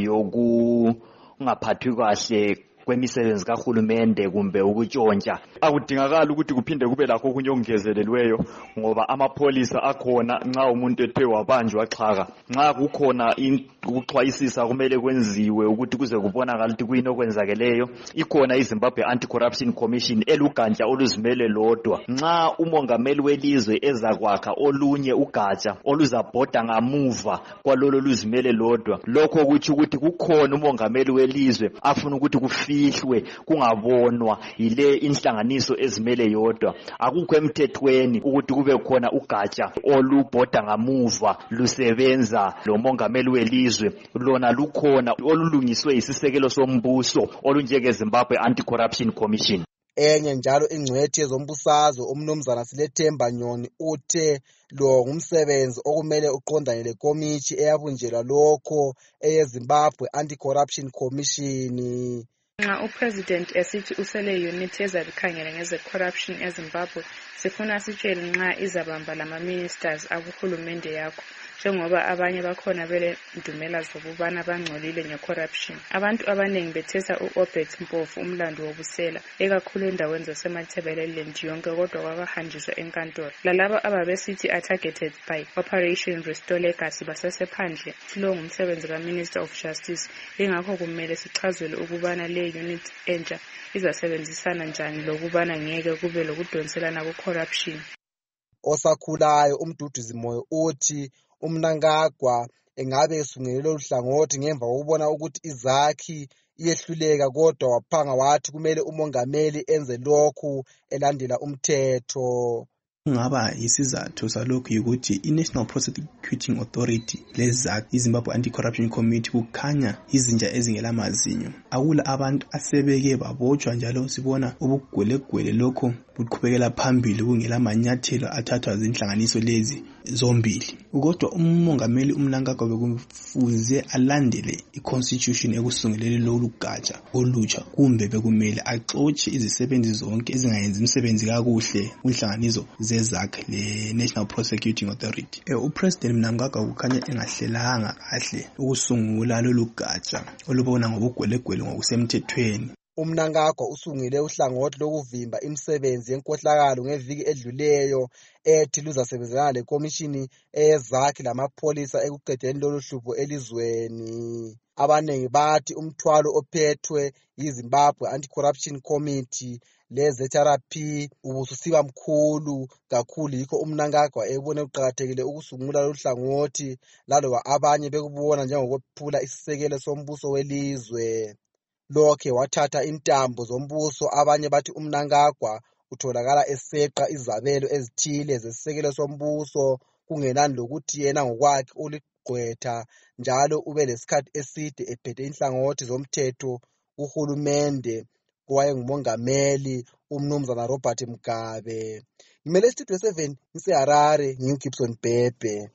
yokungaphathwi kahle kwemisebenzi kahulumende kumbe ukutshontsha. Akudingakala ukuthi kuphinde kube lakho okunye okungezelelweyo ngoba amapholisa akhona nxa umuntu ethe wabanjwa xhaka. Nxa kukhona ukuxwayisisa kumele kwenziwe ukuthi kuze kubonakala ukuthi kuyini okwenzakeleyo. Ikhona iZimbabwe Anti-Corruption Commission elugatsha oluzimele lodwa. Nxa umongameli welizwe ezakwakha olunye ugatsha oluzabhoda ngamuva kwalolo luzimele lodwa, lokho ukuthi ukuthi kukhona umongameli welizwe afuna ukuthi kufi ihlwe kungabonwa yile inhlanganiso ezimele yodwa. Akukho emthethweni ukuthi kube khona ugatsha olubhoda ngamuva lusebenza lo mongameli welizwe. Lona lukhona olulungiswe isisekelo sombuso olunjenge Zimbabwe Anti-Corruption Commission.
Enye njalo ingcwethi yezombusazwe umnumzana Silethemba Nyoni uthe lo ngumsebenzi okumele uqondane lekomithi eyabunjelwa lokho eyeZimbabwe Anti-Corruption Commission.
Nxa upresident esithi usele unit ezabikhangela ngeze corruption eZimbabwe sifuna sitshele nxa izabamba lama ministers akuhulumende yakho njengoba abanye bakhona bele ndumela zokubana bangcolile ngecorruption. Abantu abanengi bethesa uObert Mpofu umlando wobusela ekakhulu endaweni zasemathebeleland yonke kodwa kwakahanjiswa enkantolo. Lalabo ababesithi are targeted by Operation Restore Legacy basesephandle lo ngumsebenzi kaMinister of Justice. Ingakho kumele sichazele ukubana le unit entsha izasebenzisana njani lokubana ngeke kube lokudonselana ku-corruption.
Osakhulayo umduduzi moyo uthi uMnangagwa engabe esungulele uhlangothi ngemva kokubona ukuthi izakhi iyehluleka kodwa waphanga wathi kumele umongameli enze lokhu elandela umthetho.
Kungaba isizathu salokhu ukuthi i-National Prosecuting Authority lezakhi iZimbabwe Anti-Corruption Committee kukhanya izinja ezingelamazinyo. Akula abantu asebeke babotshwa njalo sibona ubugwelegwele lokho buqhubekela phambili kungela manyathelo athathwa zinhlanganiso lezi zombili. Kodwa umongameli uMnangagwa bekufuze alandele i-constitution ekusungulele lolu gatsha olutsha, kumbe bekumele axotshe izisebenzi zonke ezingayenzi umsebenzi kakuhle kwinhlanganiso zezakhi le-National Prosecuting Authority. E, uPresident Mnangagwa kukhanya engahlelanga kahle ukusungula lolu gatsha olubona ngobugwelegwele ngokusemthethweni.
UMnangagwa usungile uhlangothi lokuvimba imisebenzi yenkohlakalo ngeviki edluleyo ethi luzasebenzelana lekomishini eyezakhi lamapholisa ekuqedeni lolu hlupho elizweni. Abanengi bathi umthwalo ophethwe yiZimbabwe Anti-Corruption Committee le-Z R P ubususiba mkhulu kakhulu, yikho uMnangagwa ebone kuqakathekile ukusungula lolu hlangothi laloba abanye bekubona njengokuphula isisekelo sombuso welizwe. Lokhe wathatha intambo zombuso. Abanye bathi uMnangagwa utholakala eseqa izabelo ezithile zesisekelo sombuso kungenani lokuthi yena ngokwakhe uligqwetha njalo ube lesikhathi eside ephethe inhlangothi zomthetho uhulumende kowayengumongameli uMnumzana Robert Mugabe. Ngimele Studio seven ngiseHarare, nginguGibson Bhebhe.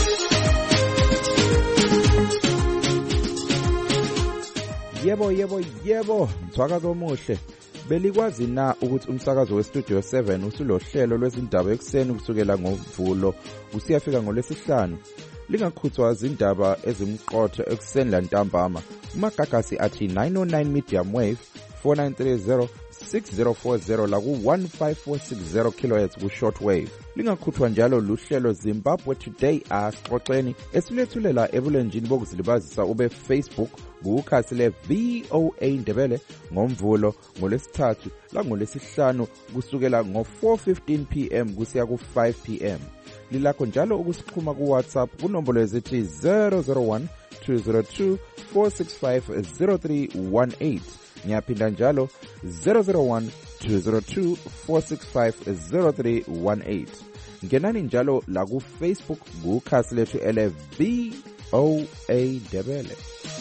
Yebo yebo yebo, mthwakazo omuhle. Belikwazi na ukuthi umsakazo weStudio seven usulohlelo lwezindaba ekuseni kusukela ngoMvulo kusiyafika ngoLwesihlanu? Lingakhuthwa izindaba ezimqotho ekuseni lantambama. Umagagasi athi nine oh nine medium wave four nine three zero six zero four zero la ku one five four six zero kilohertz ku shortwave. Lingakhuthwa njalo luhlelo Zimbabwe Today asixoxeni esilethulela ebulenjini bokuzilibazisa ube Facebook kukhasi le V O A Ndebele ngoMvulo ngoLesithathu la ngoLesihlanu kusukela ngo four fifteen p m kusiya ku five p m. Lilakho njalo ukusixhuma ku WhatsApp kunombolo ezithi zero zero one two zero two four six five zero three one eight. Ngiyaphinda njalo zero zero one two zero two four six five zero three one eight. Ngenani njalo la ku Facebook kukhasi lethu ele V O A Ndebele.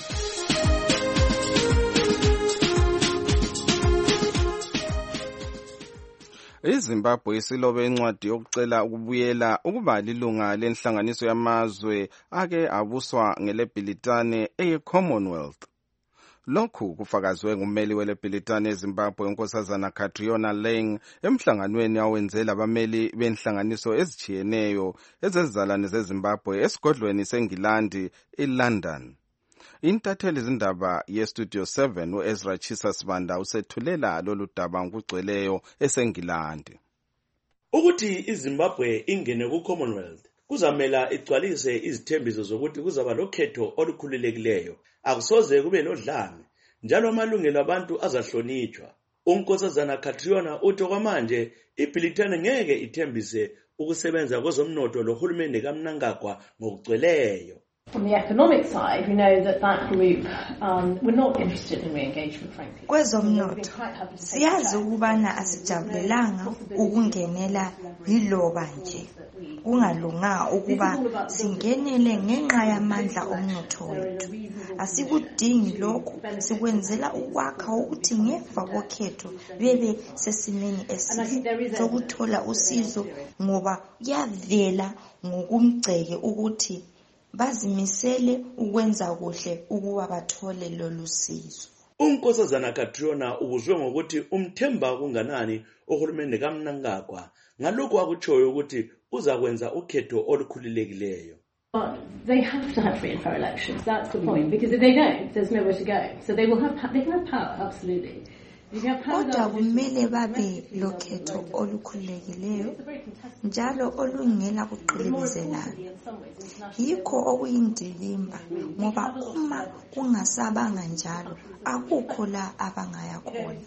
iZimbabwe isilobe incwadi yokucela ukubuyela ukuba lilunga lenhlanganiso yamazwe ake abuswa ngelebhilitane eye-Commonwealth. Lokhu kufakazwe ngummeli welebhilitane eZimbabwe uNkosazana Catriona Laing emhlanganweni awenzela abameli benhlanganiso ezitshiyeneyo ezezizalwane zeZimbabwe esigodlweni seNgilandi eLondon. Intatheli izindaba yeStudio seven uEzra Chisa Sibanda usethulela lolu daba ngokugcweleyo eseNgilandi.
Ukuthi iZimbabwe ingene ku-Commonwealth kuzamela igcwalise izithembiso zokuthi kuzaba lokhetho olukhululekileyo, akusoze kube nodlame, njalo amalungelo abantu azahlonitshwa. uNkosazana Catriona uthi kwamanje ibhilitane ngeke ithembise ukusebenza kwezomnotho lohulumende kaMnangagwa ngokugcweleyo.
From the economic side, we know that that group um, were not interested in re-engagement, frankly.
Kwezomnotho siyazi ukubana asijabulelanga ukungenela yiloba nje kungalunga ukuba singenele ngenxa yamandla omnotho wethu. Asikudingi lokhu, sikwenzela ukwakha ukuthi ngefa kokhetho bebe sesimeni esihle sokuthola usizo, ngoba kuyavela ngokumgceke ukuthi bazimisele ukwenza kuhle ukuba bathole lolu sizo.
uNkosazana Catriona ubuzwe ngokuthi umthemba kunganani uhulumende kaMnangagwa, ngalokho akutshoyo ukuthi uzakwenza ukhetho olukhululekileyo.
They have to have free and fair elections. That's the point, because if they don't, there's nowhere to go. So they will have they can have power, absolutely.
Kodwa kumele babe lokhetho olukhululekileyo njalo olungela kuqilizelana. Yikho okuyindikimba, ngoba uma kungasabanga njalo akukho la abangaya khona.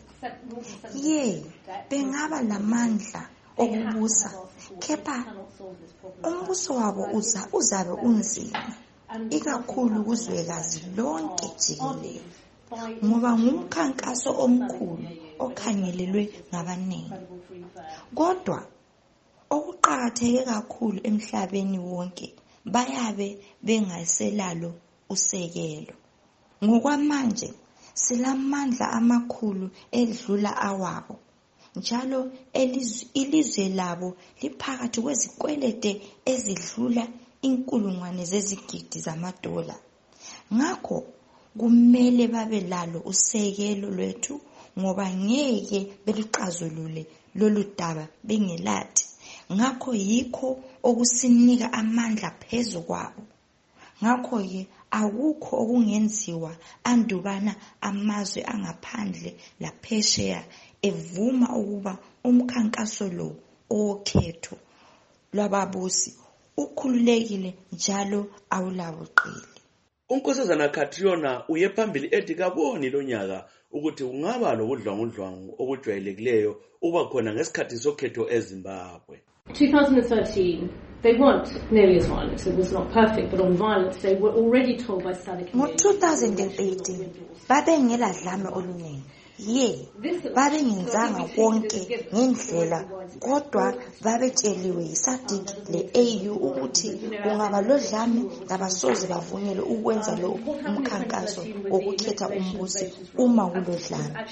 Ye bengaba lamandla okubusa, kepha umbuso wabo uza uzabe unzima, ikakhulu kuzwekazi lonke jikelele, ngoba ngumkhankaso omkhulu okhangelelwe ngabaningi. Kodwa okuqakatheke kakhulu emhlabeni wonke bayabe bengaselalo usekelo. Ngokwamanje silamandla amakhulu edlula awabo, njalo ilizwe labo liphakathi kwezikwelete ezidlula inkulungwane zezigidi zamadola. Ngakho kumele babe lalo usekelo lwethu, ngoba ngeke beluxazulule lolu daba bengelathi. Ngakho yikho okusinika amandla phezu kwabo. Ngakho-ke akukho okungenziwa andubana amazwe angaphandle laphesheya evuma ukuba umkhankaso lo okhetho lwababusi ukhululekile njalo awulabuqili.
Unkosazana Catriona uye phambili ethi kaboni lonyaka ukuthi ungaba lokudlwangudlwangu okujwayelekileyo uba khona ngesikhathi sokhetho eZimbabwe.
twenty thirteen, they weren't nearly as violent. It was not perfect, but on violence, they were already told by SADC.
Ngo-twenty eighteen, babengela dlame oluningi. Ye, babengenzanga konke ngendlela, kodwa babetsheliwe yiSADC le-A U ukuthi kungaba lo dlame ngabasoze bavunyelwe ukwenza lo umkhankaso wokukhetha umbusi uma kulo dlame.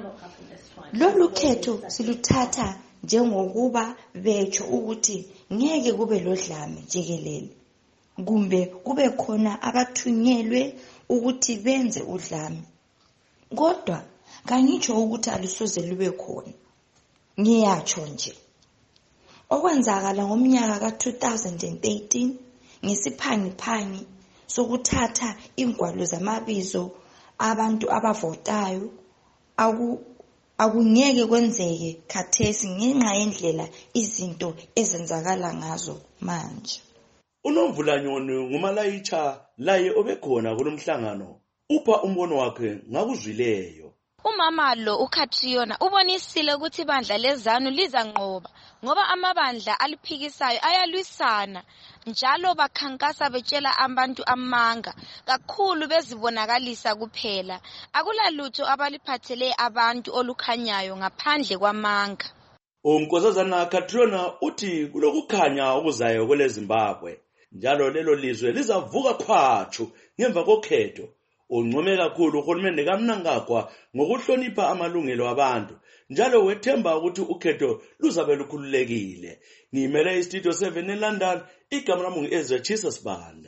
Lolu khetho siluthatha njengokuba betsho ukuthi ngeke kube lo dlame jikelele, kumbe kube khona abathunyelwe ukuthi benze udlame. Kodwa kangitsho ukuthi alusoze lube khona. Ngiyatsho nje okwenzakala ngomnyaka ka twenty eighteen ngesiphangiphangi sokuthatha ingwalo zamabizo abantu abavotayo aku akungeke kwenzeke khathesi ngenxa yendlela izinto ezenzakala ngazo manje.
UNomvulanyoni ngumalayitsha laye obekhona kulomhlangano upha umbono wakhe ngakuzwileyo.
Umama lo uCatriona ubonisile ukuthi ibandla leZANU lizanqoba ngoba amabandla aliphikisayo ayalwisana njalo bakhankasa betshela abantu amanga kakhulu bezibonakalisa kuphela. Akulalutho abaliphathele abantu olukhanyayo ngaphandle kwamanga.
Unkosazana Catriona uthi kulokukhanya okuzayo kwele Zimbabwe njalo lelo lizwe lizavuka khwatshu ngemva kokhetho. Uncome kakhulu uhulumende kaMnangagwa ngokuhlonipha amalungelo abantu njalo wethemba ukuthi ukhetho luzabe lukhululekile. Ngimele iStudio seven eLondon, igama lami ngu-Ezra Jesus Banda.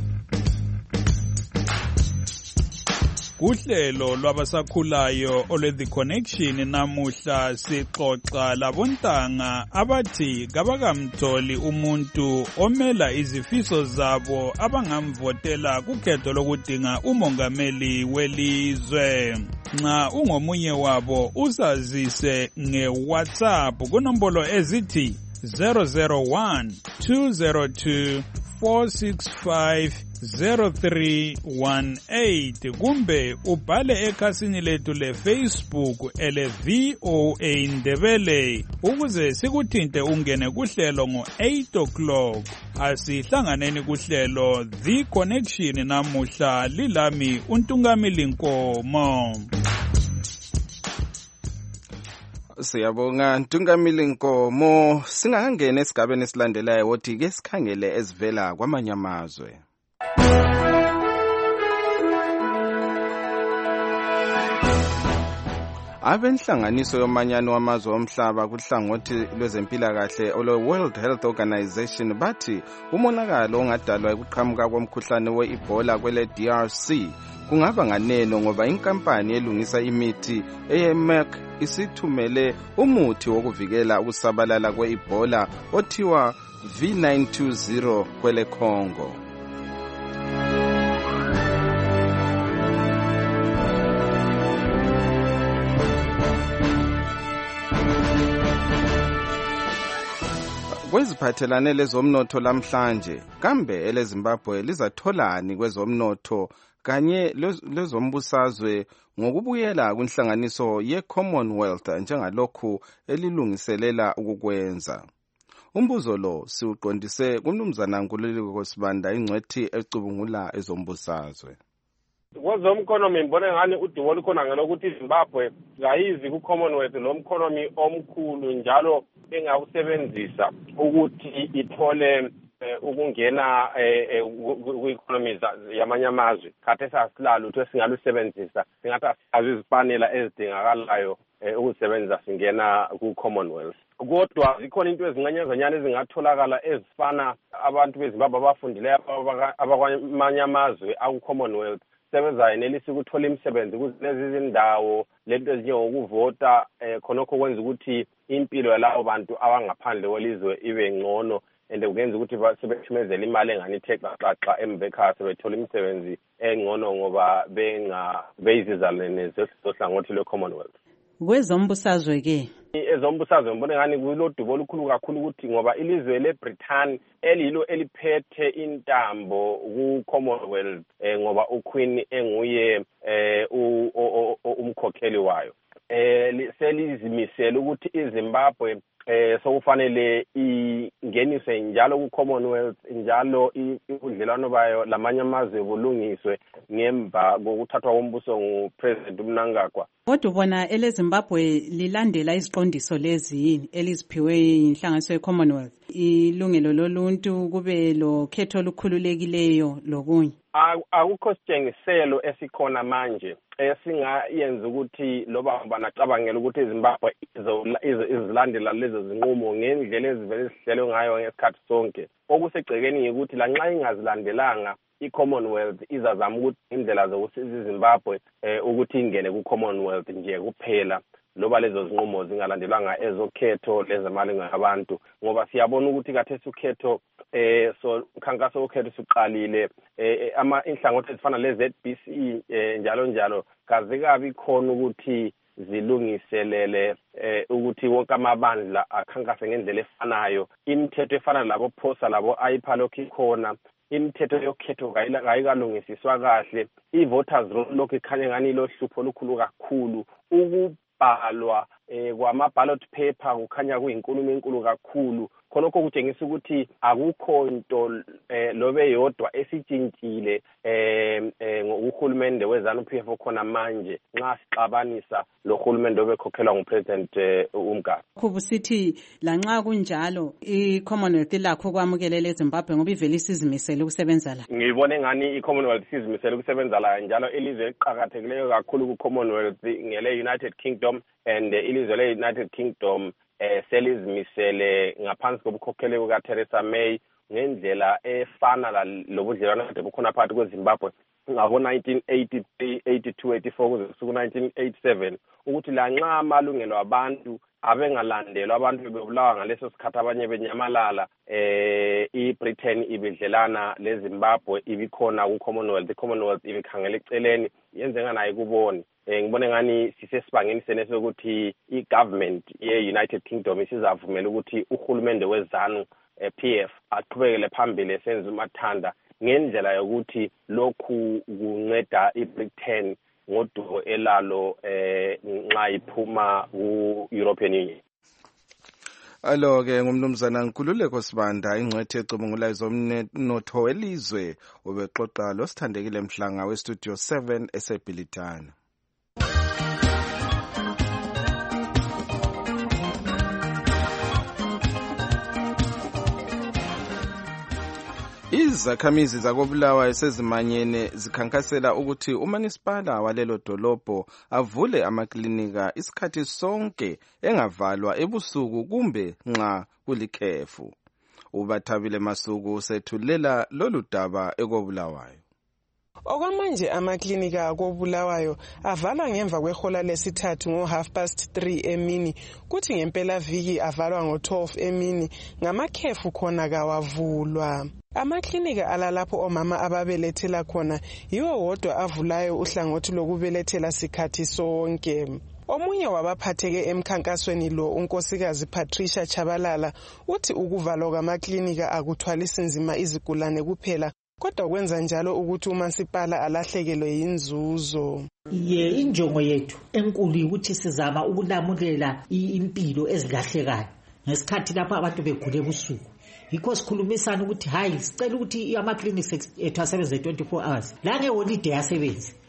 Kuhlelo lwabasakhulayo ole The Connection namuhla sixoxa labontanga abathi kabakamtholi umuntu omela izifiso zabo abangamvotela kukhetho lokudinga umongameli welizwe. Nxa ungomunye wabo usazise nge-WhatsApp kunombolo ezithi zero zero one two zero two four six five zero three one eight kumbe ubhale ekhasini lethu le-Facebook ele V O A Ndebele ukuze sikuthinte ungene kuhlelo ngo-eight o'clock. Asihlanganeni kuhlelo The Connection namuhla lilami uNtungamili Nkomo.
Siyabonga Ntungamili Nkomo. Singangena esigabeni esilandelayo wothi ke sikhangele ezivela kwamanye amazwe. Abenhlanganiso yomanyano wamazwe omhlaba kuhlangothi lwezempilakahle ole World Health Organization bathi umonakalo ongadalwa ekuqhamuka komkhuhlane we-Ebola kwele D R C kungaba nganeno ngoba inkampani elungisa imithi eye-Merck isithumele umuthi wokuvikela ukusabalala kwe-Ebola othiwa V nine two zero kwele Congo. Kweziphathelane lezomnotho lamhlanje kambe ele Zimbabwe lizatholani kwezomnotho kanye lezombusazwe ngokubuyela kwinhlanganiso ye-Commonwealth njengalokhu elilungiselela ukukwenza. Umbuzo lo siuqondise kumnumzana Nkululeko Sibanda ingcwethi ecubungula ezombusazwe.
kwezomkhonomi ngibone ngani udumo likhona ngelokuthi iZimbabwe kayizi ku-Commonwealth lo mkhonomi omkhulu njalo engawusebenzisa ukuthi ithole ukungena kwi-economy yamanye amazwe khathi esasilala ukuthi singalusebenzisa singathi asazi izipanela ezidingakalayo ukusebenzisa singena ku-Commonwealth. Kodwa zikhona into ezincanyazanyana ezingatholakala ezifana abantu beZimbabwe abafundileyo abakwamanye amazwe aku-Commonwealth sebenzayo nelisi ukuthola imisebenzi kulezi zindawo lento ezinjengokuvota khonokho kwenza ukuthi impilo yalabo bantu abangaphandle kwelizwe ibe ngcono and kuyenza ukuthi sebethumezela imali engani ithe xaxa embekhaya sebethola imisebenzi engcono ngoba benga beyizizalwane zohlangothi lwe-Commonwealth.
Kwezombusazwe ke
ezombusazwe ngibone ngani kulodubo olukhulu kakhulu ukuthi ngoba ilizwe leBritain elilo eliphethe intambo ku-Commonwealth eh, ngoba uQueen enguye eh, umkhokheli wayo eh selizimisela ukuthi iZimbabwe eh sokufanele ingeniswe njalo ku-Commonwealth njalo ubudlelwano bayo lamanye amazwe bulungiswe ngemva kokuthathwa kombuso nguPresident uMnangagwa.
Kodwa ubona eleZimbabwe lilandela iziqondiso lezi yini eliziphiwe inhlanganiso ye-Commonwealth ilungelo loluntu kube lo khetho olukhululekileyo lokunye?
Akukho sitshengiselo esikhona manje esingayenza ukuthi loba banacabangela ukuthi iZimbabwe izilandela lezo zinqumo ngendlela ezivele sihlelwe ngayo ngesikhathi sonke. Okusegcekeni ukuthi lanxa ingazilandelanga i-Commonwealth izazama ukuthi indlela zokusiza iZimbabwe ukuthi ingene ku-Commonwealth nje kuphela loba lezo zinqumo zingalandelwanga ezokhetho lezemali ngabantu ngoba siyabona ukuthi kathesi ukhetho eh so ukhankaso ukhetho siqalile eh ama inhlangothi ezifana le-Z B C njalo njalo kaze kabi khona ukuthi zilungiselele eh ukuthi wonke amabandla akhankase ngendlela efanayo imithetho efana labo phosa labo ayipa lokho ikhona imithetho yokhetho kayikalungisiswa kahle i-voters roll lokho ikhanya ngani lo hlupho olukhulu kakhulu ukubhalwa eh kwama-ballot paper kukhanya kuyinkulumo enkulu kakhulu khonokho kutshengisa ukuthi akukho into eh lobe yodwa esitshintshile eh ngokuhulumende wezanu P F okhona manje nxa sixabanisa lo hulumende obekhokhelwa nguPresident uMgabe.
Kubusithi lanxa kunjalo i-Commonwealth lakho kwamukelela eZimbabwe ngoba ivele isizimisele ukusebenza la.
Ngibone ngani i-Commonwealth isizimisele ukusebenza la njalo ilizwe eliqhakathekileyo kakhulu ku-Commonwealth ngele United Kingdom and ilizwe le-United Kingdom eh selizimisele ngaphansi kobukhokheli bukaTheresa May ngendlela efana lobudlelwano kade bukhona phakathi kweZimbabwe ngabo nineteen eighty-three, eighty-two, eighty-four kuze kusuku nineteen eighty-seven ukuthi lanxa amalungelo abantu abengalandelwa abantu bebulawa ngaleso sikhathi abanye benyamalala eh iBritain ibidlelana leZimbabwe ibikhona ku-Commonwealth i-Commonwealth ibikhangela eceleni yenzenga naye kuboni. Eh ngibone ngani sisesibangeni senese ukuthi i-government ye-United Kingdom isizavumela ukuthi uhulumende wezanu P F aqhubekele phambili esenza umathanda ngendlela yokuthi lokhu kunceda iBritain ngodumo elalo eh nxa iphuma ku-European Union.
Alo ke ngumnumzana Nkululeko Sibanda ingcwethe ecubungulayo zomnotho welizwe ubexoxa lo sithandekile Mhlanga we-Studio seven eseBhilitana. Izakhamizi zakobulawayo sezimanyene zikhankasela ukuthi uManisipala walelo dolobho avule amaklinika isikhathi sonke engavalwa ebusuku kumbe nxa kulikhefu. Ubathabile Masuku usethulela lolu daba ekobulawayo.
Okwamanje amaklinika akobulawayo avalwa ngemva kwehola lesithathu ngo half past three emini kuthi ngempela viki avalwa ngo twelve emini ngamakhefu khona kawavulwa. Amaklinika alalapho omama ababelethela khona yiwo wodwa avulayo uhlangothi lokubelethela sikhathi sonke. Omunye wabaphatheke emkhankasweni lo unkosikazi Patricia Chabalala uthi ukuvalwa kwamaklinika akuthwalisi nzima izigulane kuphela kodwa kwenza njalo ukuthi uMansipala alahlekelwe inzuzo.
Ye injongo yethu enkulu ukuthi sizama ukulamulela impilo ezilahlekayo ngesikhathi lapho abantu begule ebusuku. Yikho sikhulumisana ukuthi hayi sicela ukuthi ama clinics ethu asebenze twenty-four hours la ngeholiday asebenze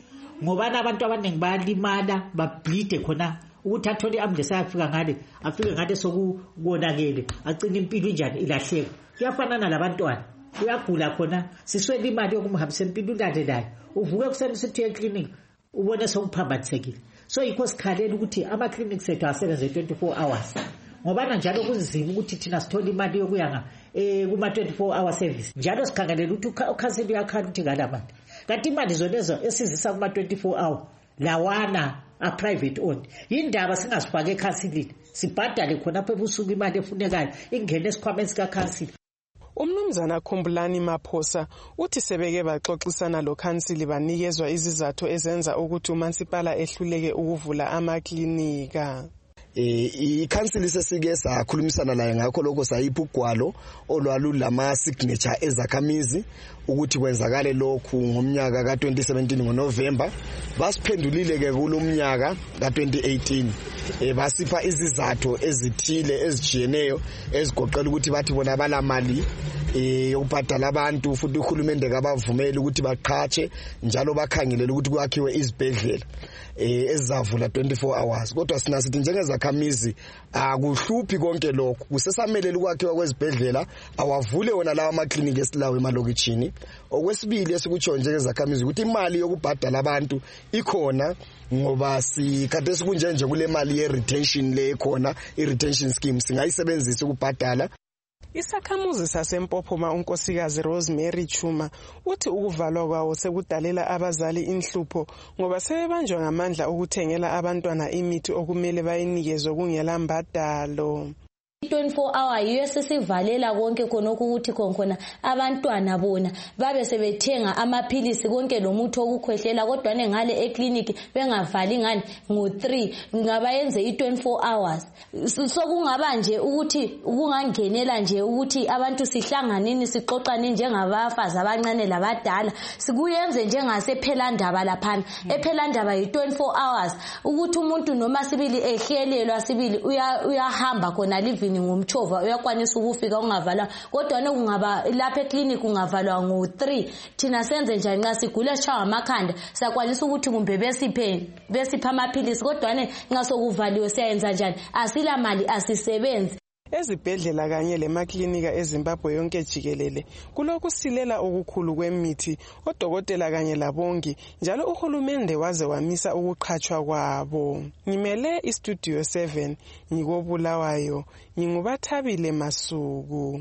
ngobana abantu abaningi bayalimala bableede khona ukuthi athole i-ambulance ayafika ngale afike ngale sokukonakele agcina impilo injani ilahleka. Kuyafanana labantwana uyagula khona siswele imali yokumhambisa empilo ulandelayo uvuke kuseni sithi eclinic ubone sokuphambathekile. So yikho sikhalela ukuthi ama-clinics ethu asebenze twenty-four hours ngobana njalo kunzima ukuthi thina sithole imali yokuya eh kuma twenty-four hour service njalo sikhangelela ukuthi ukhanseli uyakhala ukuthi ngalamali kanti imali zolezo esizisa kuma twenty-four hour lawana a private owned indaba singasifake ekhansilini sibhadale khona phe busuku imali efunekayo ingene esikhwameni sika council.
Umnumzana Khumbulani Maphosa uthi sebeke baxoxisana lo council banikezwa izizathu ezenza ukuthi uMansipala ehluleke ukuvula amaklinika.
Eh i-council sesike sakhulumisana naye ngakho lokho sayipha ugwalo olwalu lama signature ezakhamizi ukuthi kwenzakale lokhu ngomnyaka ka twenty seventeen ngoNovember. Basiphendulile ke kulomnyaka ka twenty eighteen eh basipha izizathu ezithile ezijiyeneyo ezigoqela ukuthi bathi bona balamali eh ukubhadala abantu futhi uhulumende kabavumeli ukuthi baqhatshe njalo bakhangelele ukuthi kwakhiwe izibhedlela eh ezavula twenty-four hours. Kodwa sina sithi njengezakhamizi akuhluphi konke lokho kusesamelele ukwakhiwa kwezibhedlela awavule wona lawa amaklinika esilawe emalokitshini. Okwesibili esikutsho njengezakhamizi ukuthi imali yokubhadala abantu ikhona ngoba sikade sikunje nje kule mali ye retention le khona i retention scheme singayisebenzisa ukubhadala.
Isakhamuzi saseMpophoma unkosikazi Rosemary Chuma uthi ukuvalwa kwawo sekudalela abazali inhlupho ngoba sebebanjwa ngamandla ukuthengela abantwana imithi okumele bayinikezwe kungela mbadalo.
twenty-four hour yiyo sesivalela konke khonokho ukuthi khona abantwana bona babe sebethenga amaphilisi konke lomuthi okukhwehlela kodwa ngale eclinic bengavali ngani ngo three ngabayenze i-twenty-four hours. So kungaba nje ukuthi kungangenela nje ukuthi abantu sihlanganini sixoxane njengabafazi abancane labadala sikuyenze njengasephelandaba laphana. Ephelandaba yi-twenty-four hours ukuthi umuntu noma sibili ehlelelwa sibili uyahamba khona livini ngomchova uyakwanisa ukufika ungavala kodwa nekungaba lapha eclinic ungavalwa ngo three thina senze njani nxa sigula sishawa amakhanda sakwanisa ukuthi kumbe besiphe besipha amaphilisi kodwa nxa sokuvaliwe siyenza njani asila mali asisebenzi.
Ezibhedlela kanye lemaklinika eZimbabwe yonke jikelele kulokusilela okukhulu kwemithi odokotela kanye labongi njalo uhulumende waze wamisa ukuqhatshwa kwabo. Ngimele istudio seven ngikobulawayo ngingubathabile Masuku.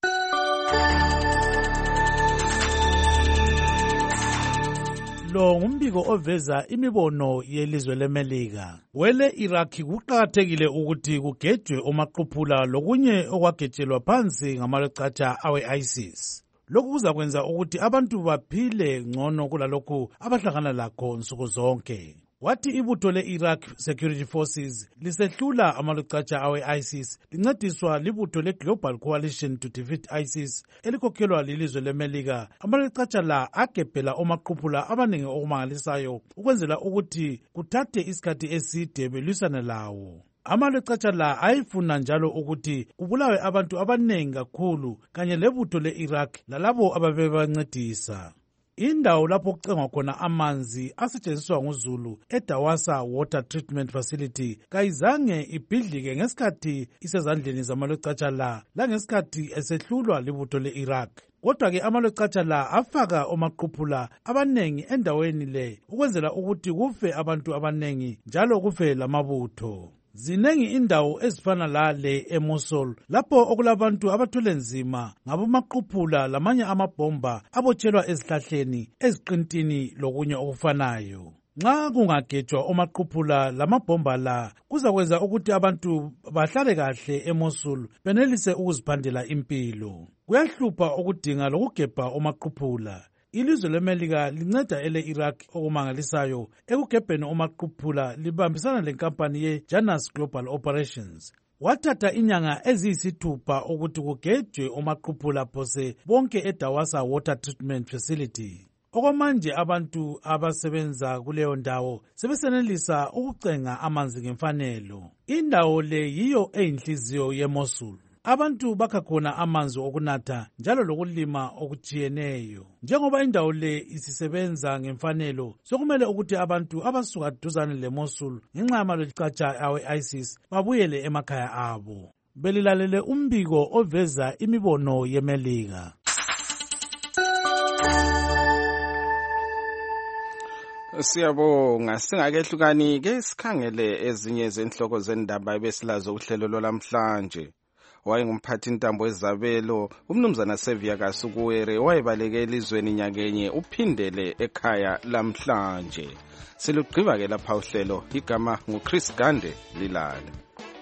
Lo ngumbiko oveza imibono yelizwe leMelika. Wele Iraq kuqakathekile ukuthi kugejwe omaqhuphula lokunye okwagetshelwa phansi ngamachacha awe-ISIS. Lokhu kuzakwenza ukuthi abantu baphile ngcono kulalokhu abahlangana lakho nsuku zonke. Wathi ibutho le-Iraq Security Forces lisehlula amalucatsha awe-ISIS lincediswa libutho le-Global Coalition to Defeat ISIS elikhokhelwa lilizwe leMelika. Amalucatsha la agebhela omaqhuphula abaningi okumangalisayo ukwenzela ukuthi kuthathe isikhathi eside belwisana lawo. Amalucatsha la ayifuna njalo ukuthi kubulawe abantu abaningi kakhulu kanye lebutho le-Iraq lalabo ababebancedisa. Indawo lapho kucengwa khona amanzi asetshenziswa nguZulu eDawasa Water Treatment Facility kayizange ibhidlike ngesikhathi isezandleni zamalucatsha la langesikhathi esehlulwa libutho le-Iraq. Kodwa ke amalucatsha la afaka omaqhuphula abanengi endaweni le ukwenzela ukuthi kufe abantu abanengi njalo kufe lamabutho. Zinengi indawo ezifana lale eMosul lapho okulabantu abathwele nzima ngabomaqhuphula lamanye amabhomba abotshelwa ezihlahleni eziqintini lokunye okufanayo. Nxa kungagejwa omaqhuphula lamabhomba la kuzakwenza ukuthi abantu bahlale kahle eMosul benelise ukuziphandela impilo. Kuyahlupha ukudinga lokugebha omaqhuphula. Ilizwe leMelika linceda ele-Iraq okumangalisayo ekugebheni omaqhuphula libambisana lenkampani ye-Janus Global Operations. Wathatha inyanga eziyisithupha ukuthi kugejwe omaqhuphula phose bonke eDawasa Water Treatment Facility. Okwamanje abantu abasebenza kuleyo ndawo sebesenelisa ukucenga amanzi ngemfanelo. Indawo le yiyo eyinhliziyo yeMosul. abantu bakha khona amanzi okunatha njalo lokulima okujiyeneyo. Njengoba indawo le isisebenza ngemfanelo, sokumele ukuthi abantu abasuka duzane leMosul ngenxa yamalwekatsha awe-ISIS babuyele emakhaya abo. Belilalele umbiko oveza imibono yeMelika.
Siyabonga, singakehlukani ke sikhangele ezinye zenhloko zendaba ebesilazo uhlelo lwalamhlanje. Wayengumphathi intambo ezabelo umnumzana Sevia Kasukuwere wayebaleke elizweni nyakenye uphindele ekhaya lamhlanje. Silugqiba ke lapha uhlelo, igama nguChris Gande lilale.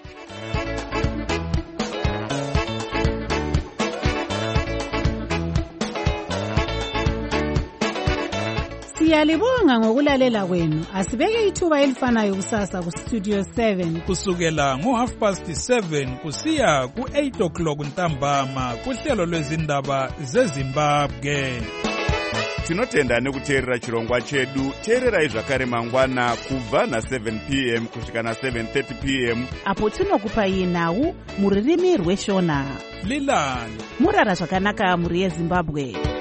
Siyalibonga ngokulalela kwenu. Asibeke ithuba elifanayo kusasa ku Studio seven
kusukela ngo half past seven kusiya ku eight o'clock ntambama kuhlelo lwezindaba zeZimbabwe.
Tinotenda nekuteerera chirongwa chedu. Teererai zvakare mangwana kubva na seven p m kusvika na seven thirty p m
apo tinokupai nhau muririmi rweshona.
Lilani
murara zvakanaka muri yeZimbabwe.